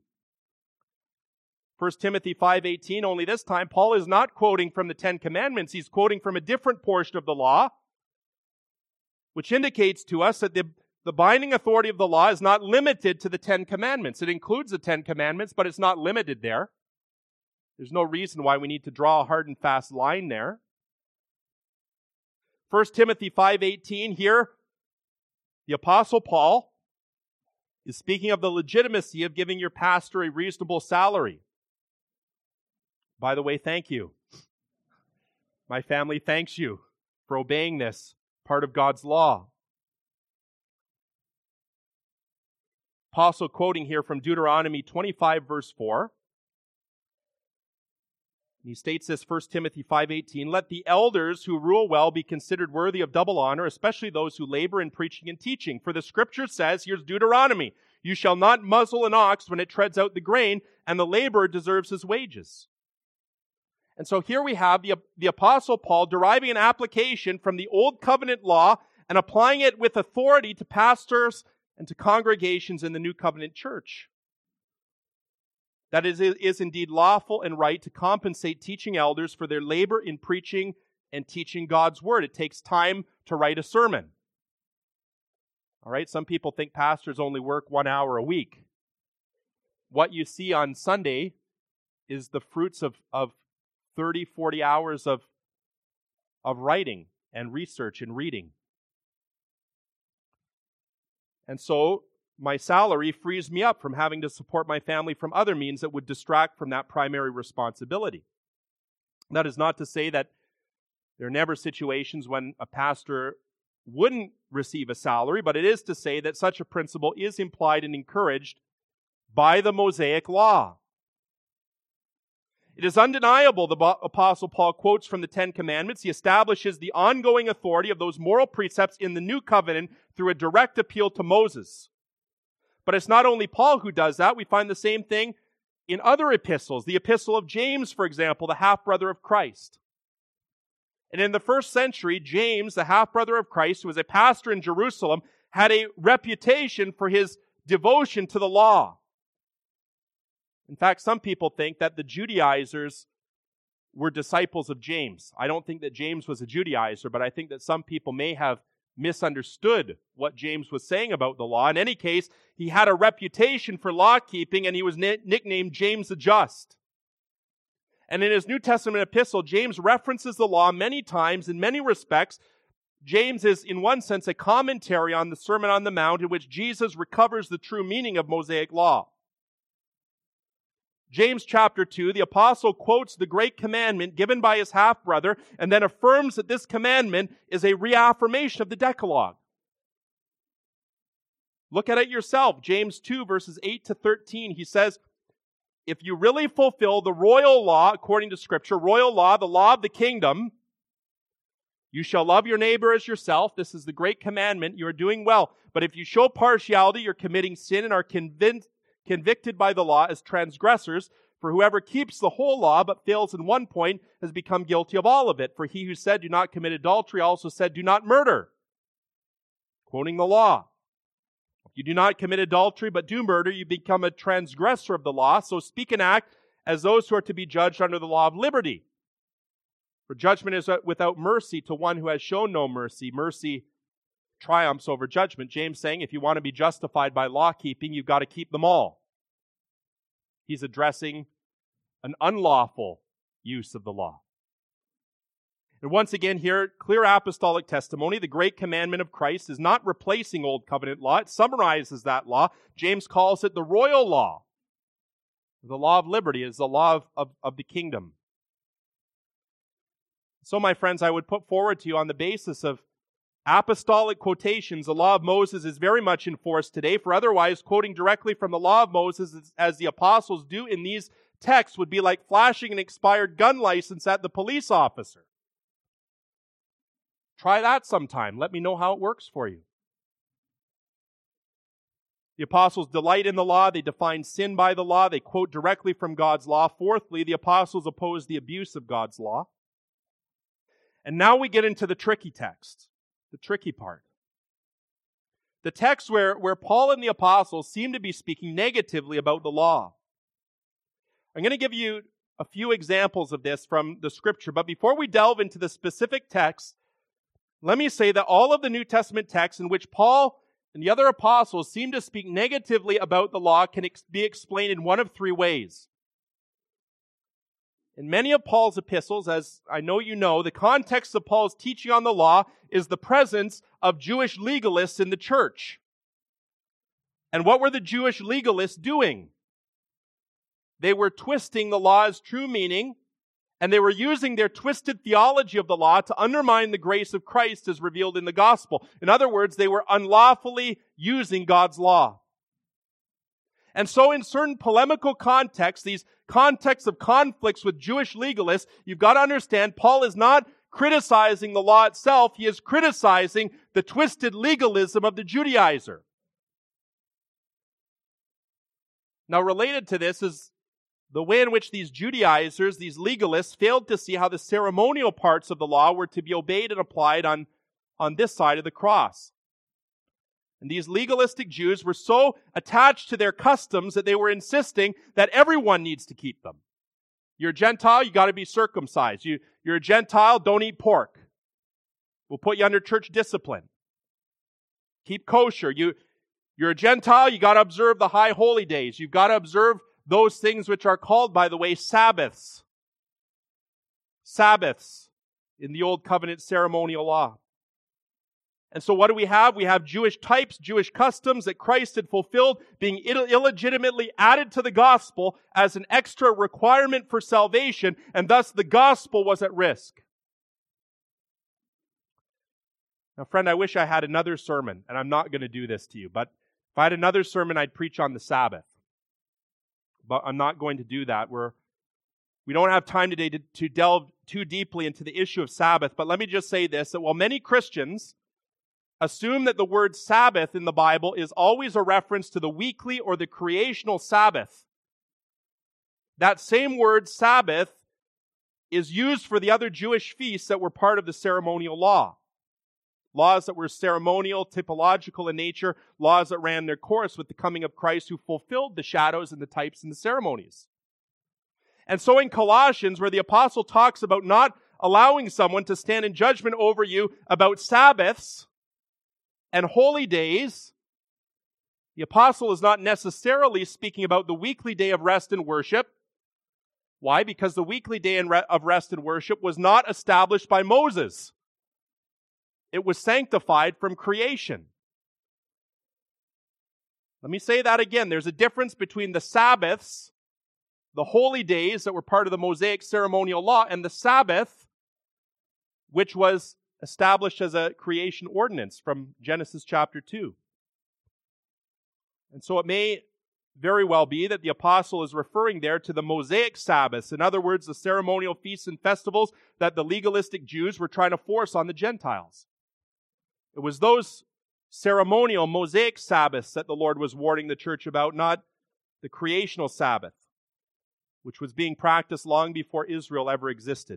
1 Timothy 5:18, only this time Paul is not quoting from the 10 commandments. He's quoting from a different portion of the law, which indicates to us that the binding authority of the law is not limited to the 10 commandments. It includes the 10 commandments, but it's not limited there. There's no reason why we need to draw a hard and fast line there. 1 Timothy 5:18, here, the apostle Paul is speaking of the legitimacy of giving your pastor a reasonable salary. By the way, thank you. My family thanks you for obeying this part of God's law. Apostle quoting here from Deuteronomy 25, verse 4. He states this, 1 Timothy 5:18, let the elders who rule well be considered worthy of double honor, especially those who labor in preaching and teaching. For the scripture says, here's Deuteronomy, you shall not muzzle an ox when it treads out the grain, and the laborer deserves his wages. And so here we have the apostle Paul deriving an application from the Old Covenant law and applying it with authority to pastors and to congregations in the New Covenant church. That is indeed lawful and right to compensate teaching elders for their labor in preaching and teaching God's word. It takes time to write a sermon. All right, some people think pastors only work 1 hour a week. What you see on Sunday is the fruits of 30, 40 hours of writing and research and reading. And so my salary frees me up from having to support my family from other means that would distract from that primary responsibility. That is not to say that there are never situations when a pastor wouldn't receive a salary, but it is to say that such a principle is implied and encouraged by the Mosaic Law. It is undeniable, the Apostle Paul quotes from the Ten Commandments. He establishes the ongoing authority of those moral precepts in the New Covenant through a direct appeal to Moses. But it's not only Paul who does that. We find the same thing in other epistles. The epistle of James, for example, the half-brother of Christ. And in the first century, James, the half-brother of Christ, who was a pastor in Jerusalem, had a reputation for his devotion to the law. In fact, some people think that the Judaizers were disciples of James. I don't think that James was a Judaizer, but I think that some people may have misunderstood what James was saying about the law. In any case, he had a reputation for law-keeping, and he was nicknamed James the Just. And in his New Testament epistle, James references the law many times in many respects. James is, in one sense, a commentary on the Sermon on the Mount in which Jesus recovers the true meaning of Mosaic law. James chapter 2, the apostle quotes the great commandment given by his half-brother and then affirms that this commandment is a reaffirmation of the Decalogue. Look at it yourself. James 2, verses 8 to 13, he says, if you really fulfill the royal law, according to Scripture, royal law, the law of the kingdom, you shall love your neighbor as yourself. This is the great commandment. You are doing well. But if you show partiality, you're committing sin and are convicted by the law as transgressors. For whoever keeps the whole law but fails in one point has become guilty of all of it. For he who said, do not commit adultery, also said, do not murder. Quoting the law. If you do not commit adultery but do murder, you become a transgressor of the law. So speak and act as those who are to be judged under the law of liberty. For judgment is without mercy to one who has shown no mercy. Mercy triumphs over judgment. James saying if you want to be justified by law keeping, you've got to keep them all. He's addressing an unlawful use of the law. And once again here, clear apostolic testimony. The great commandment of Christ is not replacing old covenant law. It summarizes that law. James calls it the royal law. The law of liberty is the law of the kingdom. So, my friends, I would put forward to you on the basis of apostolic quotations, the law of Moses is very much enforced today, for otherwise quoting directly from the law of Moses as the apostles do in these texts would be like flashing an expired gun license at the police officer. Try that sometime. Let me know how it works for you. The apostles delight in the law. They define sin by the law. They quote directly from God's law. Fourthly, the apostles oppose the abuse of God's law. And now we get into the tricky text. The tricky part. The text where Paul and the apostles seem to be speaking negatively about the law. I'm going to give you a few examples of this from the Scripture, but before we delve into the specific text, let me say that all of the New Testament texts in which Paul and the other apostles seem to speak negatively about the law can be explained in one of three ways. In many of Paul's epistles, as I know you know, the context of Paul's teaching on the law is the presence of Jewish legalists in the church. And what were the Jewish legalists doing? They were twisting the law's true meaning, and they were using their twisted theology of the law to undermine the grace of Christ as revealed in the gospel. In other words, they were unlawfully using God's law. And so in certain polemical contexts, these contexts of conflicts with Jewish legalists, you've got to understand Paul is not criticizing the law itself. He is criticizing the twisted legalism of the Judaizer. Now related to this is the way in which these Judaizers, these legalists, failed to see how the ceremonial parts of the law were to be obeyed and applied on this side of the cross. And these legalistic Jews were so attached to their customs that they were insisting that everyone needs to keep them. You're a Gentile, you got to be circumcised. You're a Gentile, don't eat pork. We'll put you under church discipline. Keep kosher. You're a Gentile, you got to observe the high holy days. You've got to observe those things which are called, by the way, Sabbaths. Sabbaths in the Old Covenant ceremonial law. And so what do we have? We have Jewish types, Jewish customs that Christ had fulfilled being illegitimately added to the gospel as an extra requirement for salvation, and thus the gospel was at risk. Now, friend, I wish I had another sermon, and I'm not going to do this to you, but if I had another sermon, I'd preach on the Sabbath. But I'm not going to do that. We don't have time today to delve too deeply into the issue of Sabbath, but let me just say this, that while many Christians assume that the word Sabbath in the Bible is always a reference to the weekly or the creational Sabbath, that same word Sabbath is used for the other Jewish feasts that were part of the ceremonial law. Laws that were ceremonial, typological in nature, laws that ran their course with the coming of Christ who fulfilled the shadows and the types and the ceremonies. And so in Colossians, where the apostle talks about not allowing someone to stand in judgment over you about Sabbaths and holy days, the apostle is not necessarily speaking about the weekly day of rest and worship. Why? Because the weekly day of rest and worship was not established by Moses. It was sanctified from creation. Let me say that again. There's a difference between the Sabbaths, the holy days that were part of the Mosaic ceremonial law, and the Sabbath, which was established as a creation ordinance from Genesis chapter 2. And so it may very well be that the apostle is referring there to the Mosaic Sabbaths. In other words, the ceremonial feasts and festivals that the legalistic Jews were trying to force on the Gentiles. It was those ceremonial Mosaic Sabbaths that the Lord was warning the church about, not the creational Sabbath, which was being practiced long before Israel ever existed.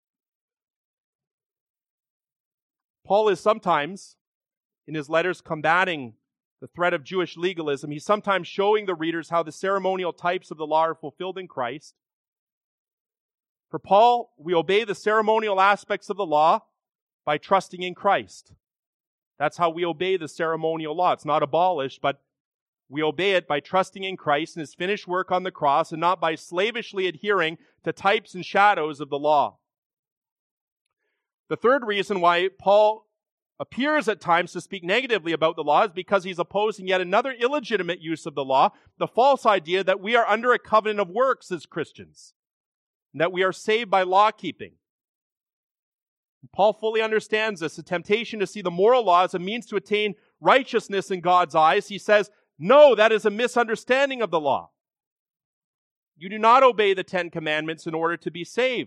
Paul is sometimes, in his letters combating the threat of Jewish legalism, he's sometimes showing the readers how the ceremonial types of the law are fulfilled in Christ. For Paul, we obey the ceremonial aspects of the law by trusting in Christ. That's how we obey the ceremonial law. It's not abolished, but we obey it by trusting in Christ and His finished work on the cross, and not by slavishly adhering to types and shadows of the law. The third reason why Paul appears at times to speak negatively about the law is because he's opposing yet another illegitimate use of the law, the false idea that we are under a covenant of works as Christians, and that we are saved by law keeping. Paul fully understands this, the temptation to see the moral law as a means to attain righteousness in God's eyes. He says, no, that is a misunderstanding of the law. You do not obey the 10 Commandments in order to be saved.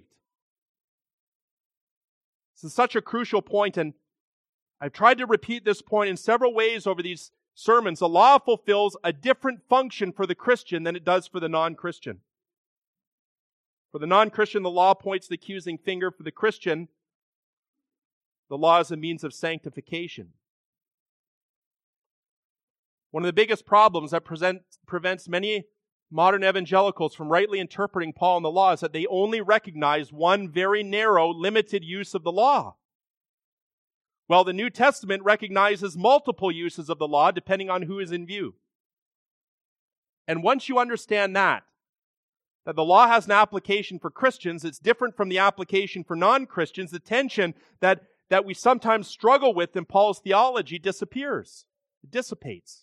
This is such a crucial point, and I've tried to repeat this point in several ways over these sermons. The law fulfills a different function for the Christian than it does for the non-Christian. For the non-Christian, the law points the accusing finger. For the Christian, the law is a means of sanctification. One of the biggest problems that prevents many modern evangelicals from rightly interpreting Paul and the law is that they only recognize one very narrow, limited use of the law. Well, the New Testament recognizes multiple uses of the law depending on who is in view. And once you understand that the law has an application for Christians, it's different from the application for non-Christians, the tension that we sometimes struggle with in Paul's theology disappears. It dissipates.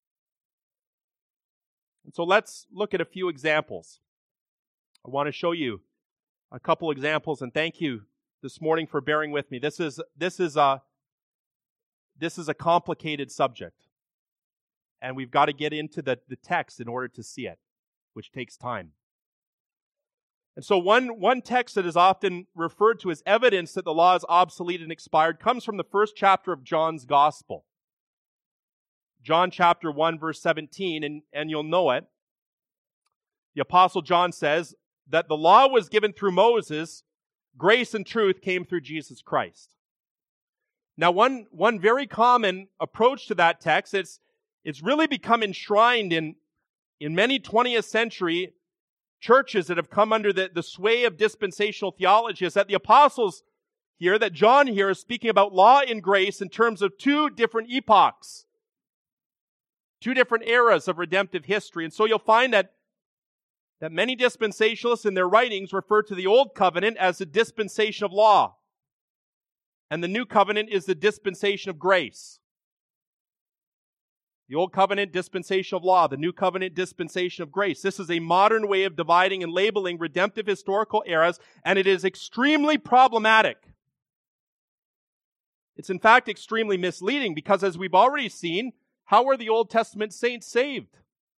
And so let's look at a few examples. I want to show you a couple examples, and thank you this morning for bearing with me. This is a complicated subject, and we've got to get into the text in order to see it, which takes time. And so one text that is often referred to as evidence that the law is obsolete and expired comes from the first chapter of John's Gospel. John chapter 1, verse 17, and you'll know it. The Apostle John says that the law was given through Moses, grace and truth came through Jesus Christ. Now, one very common approach to that text, it's really become enshrined in many 20th century churches that have come under the sway of dispensational theology, is that the apostles here that John here is speaking about law and grace in terms of two different epochs, two different eras of redemptive history. And so you'll find that many dispensationalists in their writings refer to the Old Covenant as the dispensation of law, and the New Covenant is the dispensation of grace. The Old Covenant, dispensation of law. The New Covenant, dispensation of grace. This is a modern way of dividing and labeling redemptive historical eras, and it is extremely problematic. It's in fact extremely misleading because, as we've already seen, how were the Old Testament saints saved?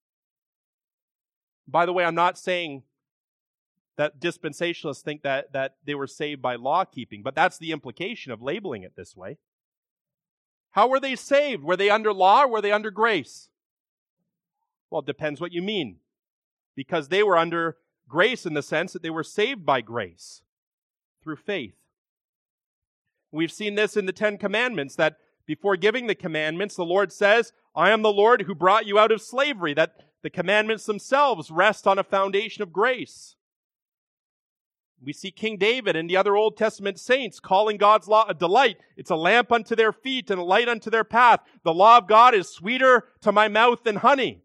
By the way, I'm not saying that dispensationalists think that they were saved by law keeping, but that's the implication of labeling it this way. How were they saved? Were they under law or were they under grace? Well, it depends what you mean. Because they were under grace in the sense that they were saved by grace through faith. We've seen this in the Ten Commandments, that before giving the commandments, the Lord says, I am the Lord who brought you out of slavery, that the commandments themselves rest on a foundation of grace. We see King David and the other Old Testament saints calling God's law a delight. It's a lamp unto their feet and a light unto their path. The law of God is sweeter to my mouth than honey.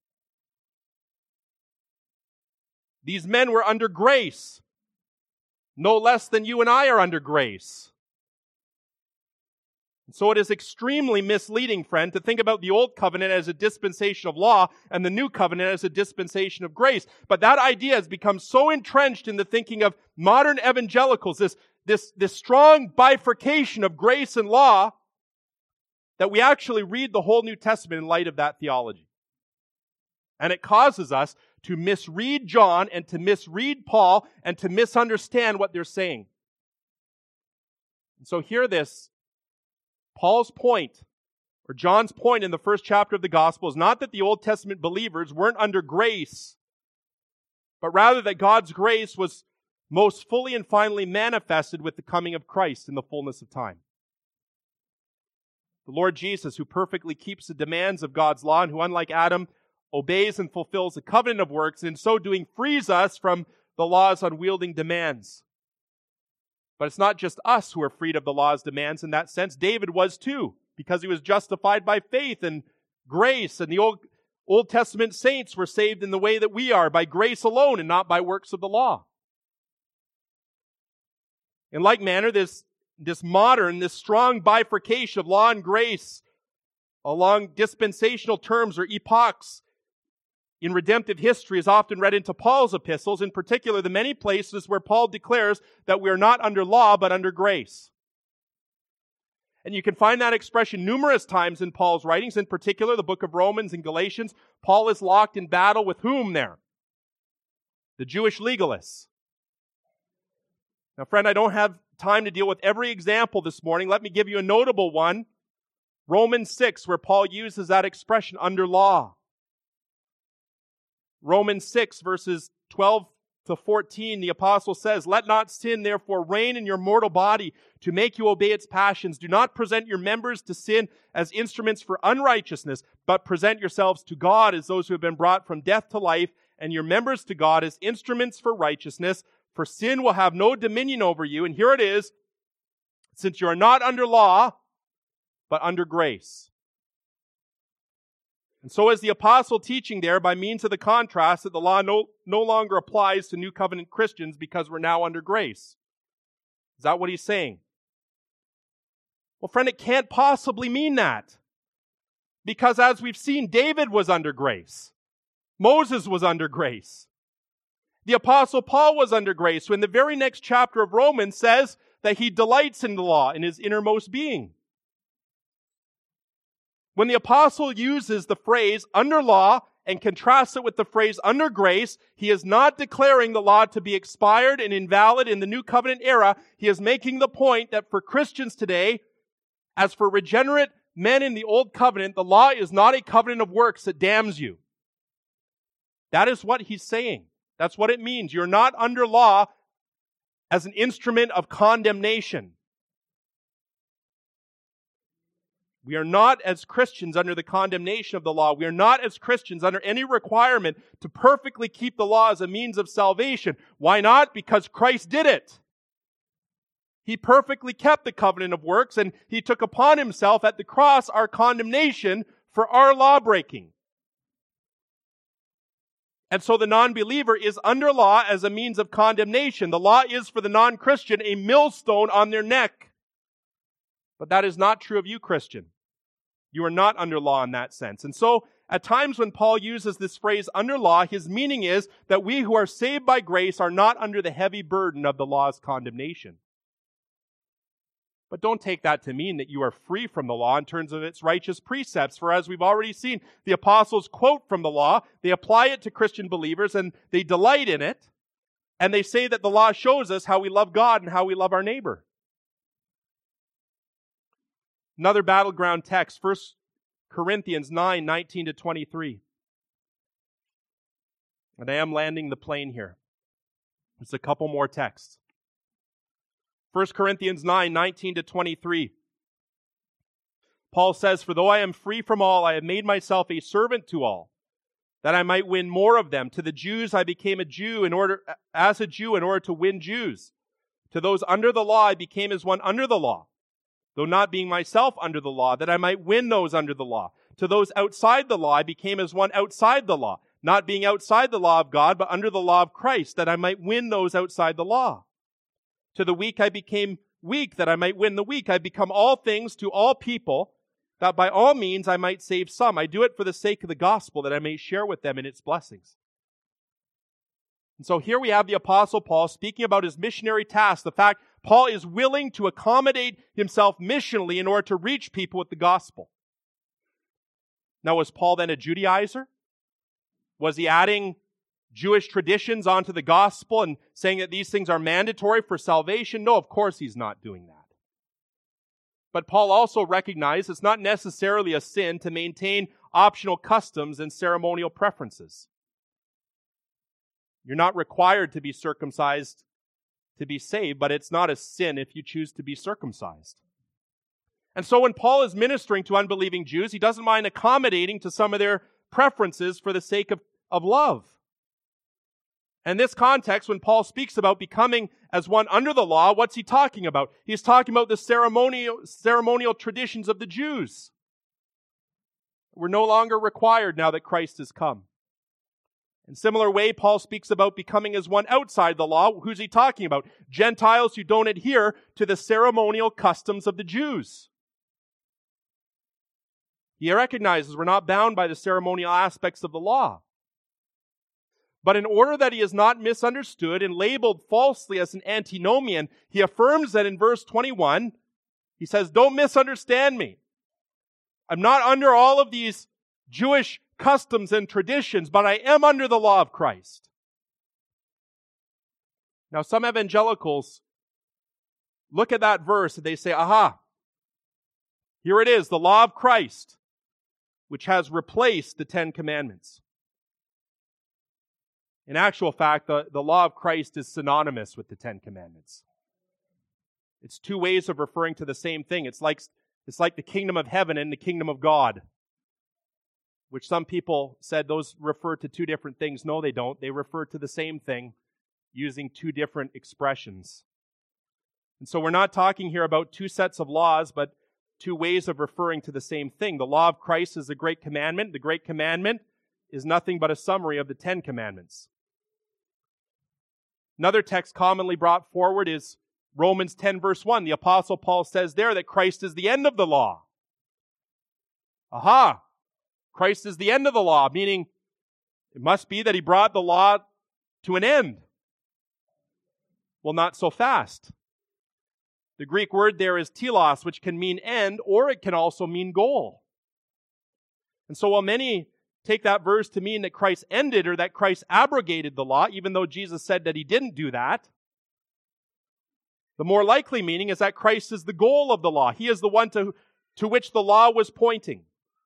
These men were under grace, no less than you and I are under grace. And so it is extremely misleading, friend, to think about the Old Covenant as a dispensation of law and the New Covenant as a dispensation of grace. But that idea has become so entrenched in the thinking of modern evangelicals, this strong bifurcation of grace and law, that we actually read the whole New Testament in light of that theology. And it causes us to misread John and to misread Paul and to misunderstand what they're saying. And so hear this. Paul's point, or John's point in the first chapter of the gospel, is not that the Old Testament believers weren't under grace, but rather that God's grace was most fully and finally manifested with the coming of Christ in the fullness of time. The Lord Jesus, who perfectly keeps the demands of God's law and who, unlike Adam, obeys and fulfills the covenant of works, and in so doing frees us from the law's unwielding demands. But it's not just us who are freed of the law's demands in that sense. David was too, because he was justified by faith and grace. And the Old Testament saints were saved in the way that we are, by grace alone and not by works of the law. In like manner, this strong bifurcation of law and grace along dispensational terms or epochs in redemptive history is often read into Paul's epistles, in particular the many places where Paul declares that we are not under law but under grace. And you can find that expression numerous times in Paul's writings, in particular the book of Romans and Galatians. Paul is locked in battle with whom there? The Jewish legalists. Now, friend, I don't have time to deal with every example this morning. Let me give you a notable one. Romans 6, where Paul uses that expression, under law. Romans 6, verses 12 to 14, the apostle says, Let not sin therefore reign in your mortal body to make you obey its passions. Do not present your members to sin as instruments for unrighteousness, but present yourselves to God as those who have been brought from death to life, and your members to God as instruments for righteousness. For sin will have no dominion over you. And here it is, since you are not under law, but under grace. And so is the apostle teaching there by means of the contrast that the law no longer applies to New Covenant Christians because we're now under grace. Is that what he's saying? Well, friend, it can't possibly mean that. Because as we've seen, David was under grace. Moses was under grace. The apostle Paul was under grace, who in the very next chapter of Romans says that he delights in the law in his innermost being. When the apostle uses the phrase under law and contrasts it with the phrase under grace, he is not declaring the law to be expired and invalid in the New Covenant era. He is making the point that for Christians today, as for regenerate men in the Old Covenant, the law is not a covenant of works that damns you. That is what he's saying. That's what it means. You're not under law as an instrument of condemnation. We are not as Christians under the condemnation of the law. We are not as Christians under any requirement to perfectly keep the law as a means of salvation. Why not? Because Christ did it. He perfectly kept the covenant of works, and he took upon himself at the cross our condemnation for our lawbreaking. And so the non-believer is under law as a means of condemnation. The law is for the non-Christian a millstone on their neck. But that is not true of you, Christian. You are not under law in that sense. And so, at times when Paul uses this phrase under law, his meaning is that we who are saved by grace are not under the heavy burden of the law's condemnation. But don't take that to mean that you are free from the law in terms of its righteous precepts. For as we've already seen, the apostles quote from the law, they apply it to Christian believers, and they delight in it. And they say that the law shows us how we love God and how we love our neighbor. Another battleground text, 1 Corinthians 9, 19 to 23. And I am landing the plane here. There's a couple more texts. 1 Corinthians 9, 19 to 23. Paul says, "For though I am free from all, I have made myself a servant to all, that I might win more of them. To the Jews I became as a Jew in order to win Jews. To those under the law I became as one under the law, though not being myself under the law, that I might win those under the law. To those outside the law I became as one outside the law, not being outside the law of God, but under the law of Christ, that I might win those outside the law. To the weak I became weak, that I might win the weak. I become all things to all people, that by all means I might save some. I do it for the sake of the gospel, that I may share with them in its blessings." And so here we have the Apostle Paul speaking about his missionary task, the fact Paul is willing to accommodate himself missionally in order to reach people with the gospel. Now, was Paul then a Judaizer? Was he adding Jewish traditions onto the gospel and saying that these things are mandatory for salvation? No, of course he's not doing that. But Paul also recognized it's not necessarily a sin to maintain optional customs and ceremonial preferences. You're not required to be circumcised to be saved, but it's not a sin if you choose to be circumcised. And so when Paul is ministering to unbelieving Jews, he doesn't mind accommodating to some of their preferences for the sake of love. In this context, when Paul speaks about becoming as one under the law, what's he talking about? He's talking about the ceremonial traditions of the Jews. We're no longer required now that Christ has come. In similar way, Paul speaks about becoming as one outside the law. Who's he talking about? Gentiles who don't adhere to the ceremonial customs of the Jews. He recognizes we're not bound by the ceremonial aspects of the law. But in order that he is not misunderstood and labeled falsely as an antinomian, he affirms that in verse 21, he says, "Don't misunderstand me. I'm not under all of these Jewish customs and traditions, but I am under the law of Christ." Now, some evangelicals look at that verse and they say, aha, here it is, the law of Christ, which has replaced the Ten Commandments. In actual fact, the law of Christ is synonymous with the Ten Commandments. It's two ways of referring to the same thing. It's like the kingdom of heaven and the kingdom of God, which some people said those refer to two different things. No, they don't. They refer to the same thing using two different expressions. And so we're not talking here about two sets of laws, but two ways of referring to the same thing. The law of Christ is the great commandment. The great commandment is nothing but a summary of the Ten Commandments. Another text commonly brought forward is Romans 10 verse 1. The Apostle Paul says there that Christ is the end of the law. Aha! Christ is the end of the law, meaning it must be that he brought the law to an end. Well, not so fast. The Greek word there is telos, which can mean end, or it can also mean goal. And so while many take that verse to mean that Christ ended or that Christ abrogated the law, even though Jesus said that he didn't do that, the more likely meaning is that Christ is the goal of the law. He is the one to which the law was pointing.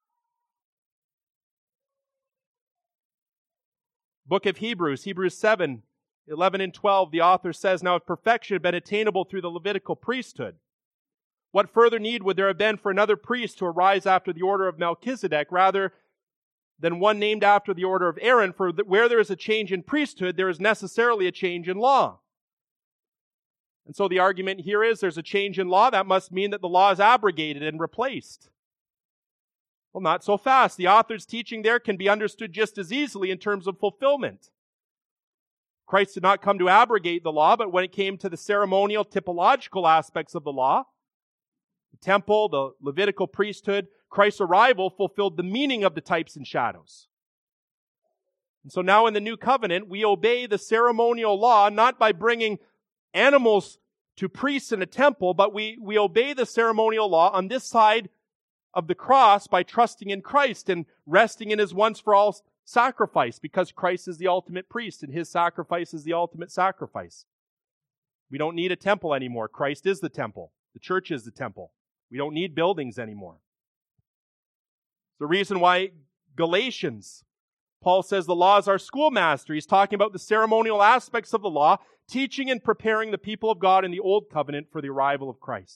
Book of Hebrews 7, 11 and 12, the author says, "Now if perfection had been attainable through the Levitical priesthood, what further need would there have been for another priest to arise after the order of Melchizedek rather than one named after the order of Aaron? For where there is a change in priesthood, there is necessarily a change in law. And so the argument here is there's a change in law. That must mean that the law is abrogated and replaced. Well, not so fast. The author's teaching there can be understood just as easily in terms of fulfillment. Christ did not come to abrogate the law, but when it came to the ceremonial, typological aspects of the law, the temple, the Levitical priesthood, Christ's arrival fulfilled the meaning of the types and shadows. And so now in the new covenant, we obey the ceremonial law not by bringing animals to priests in a temple, but we obey the ceremonial law on this side of the cross by trusting in Christ and resting in His once-for-all sacrifice, because Christ is the ultimate priest and His sacrifice is the ultimate sacrifice. We don't need a temple anymore. Christ is the temple. The church is the temple. We don't need buildings anymore. The reason why Galatians, Paul says the law is our schoolmaster. He's talking about the ceremonial aspects of the law, teaching and preparing the people of God in the old covenant for the arrival of Christ.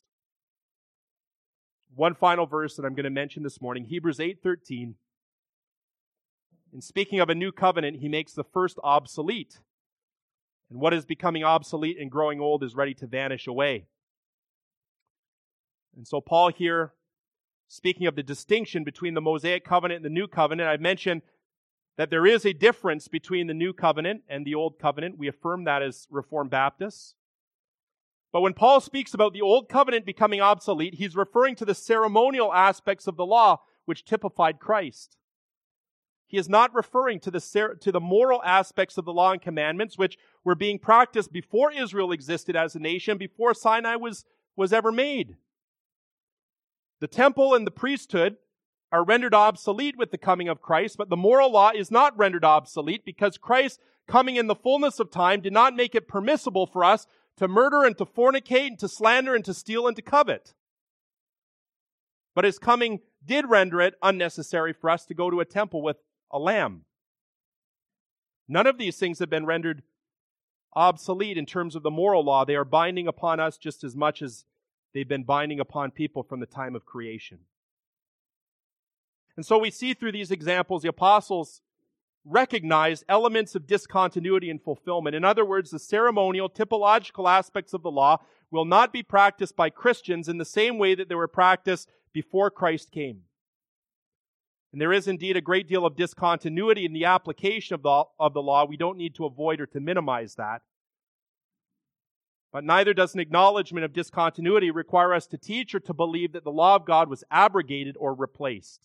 One final verse that I'm going to mention this morning, Hebrews 8:13. In speaking of a new covenant, he makes the first obsolete. And what is becoming obsolete and growing old is ready to vanish away. And so Paul here, speaking of the distinction between the Mosaic covenant and the new covenant, I mentioned that there is a difference between the new covenant and the old covenant. We affirm that as Reformed Baptists. But when Paul speaks about the old covenant becoming obsolete, he's referring to the ceremonial aspects of the law which typified Christ. He is not referring to the moral aspects of the law and commandments which were being practiced before Israel existed as a nation, before Sinai was ever made. The temple and the priesthood are rendered obsolete with the coming of Christ, but the moral law is not rendered obsolete because Christ, coming in the fullness of time, did not make it permissible for us to murder and to fornicate and to slander and to steal and to covet. But His coming did render it unnecessary for us to go to a temple with a lamb. None of these things have been rendered obsolete in terms of the moral law. They are binding upon us just as much as they've been binding upon people from the time of creation. And so we see through these examples, the apostles recognize elements of discontinuity and fulfillment. In other words, the ceremonial, typological aspects of the law will not be practiced by Christians in the same way that they were practiced before Christ came. And there is indeed a great deal of discontinuity in the application of the law. We don't need to avoid or to minimize that. But neither does an acknowledgement of discontinuity require us to teach or to believe that the law of God was abrogated or replaced.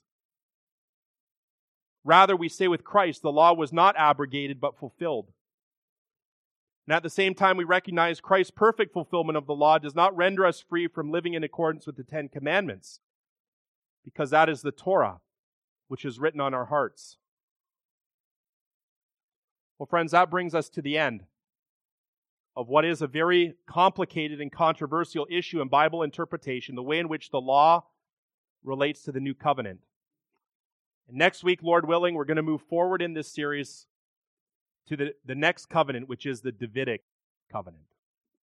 Rather, we say with Christ, the law was not abrogated but fulfilled. And at the same time, we recognize Christ's perfect fulfillment of the law does not render us free from living in accordance with the Ten Commandments, because that is the Torah, which is written on our hearts. Well, friends, that brings us to the end of what is a very complicated and controversial issue in Bible interpretation, the way in which the law relates to the new covenant. And next week, Lord willing, we're going to move forward in this series to the next covenant, which is the Davidic covenant.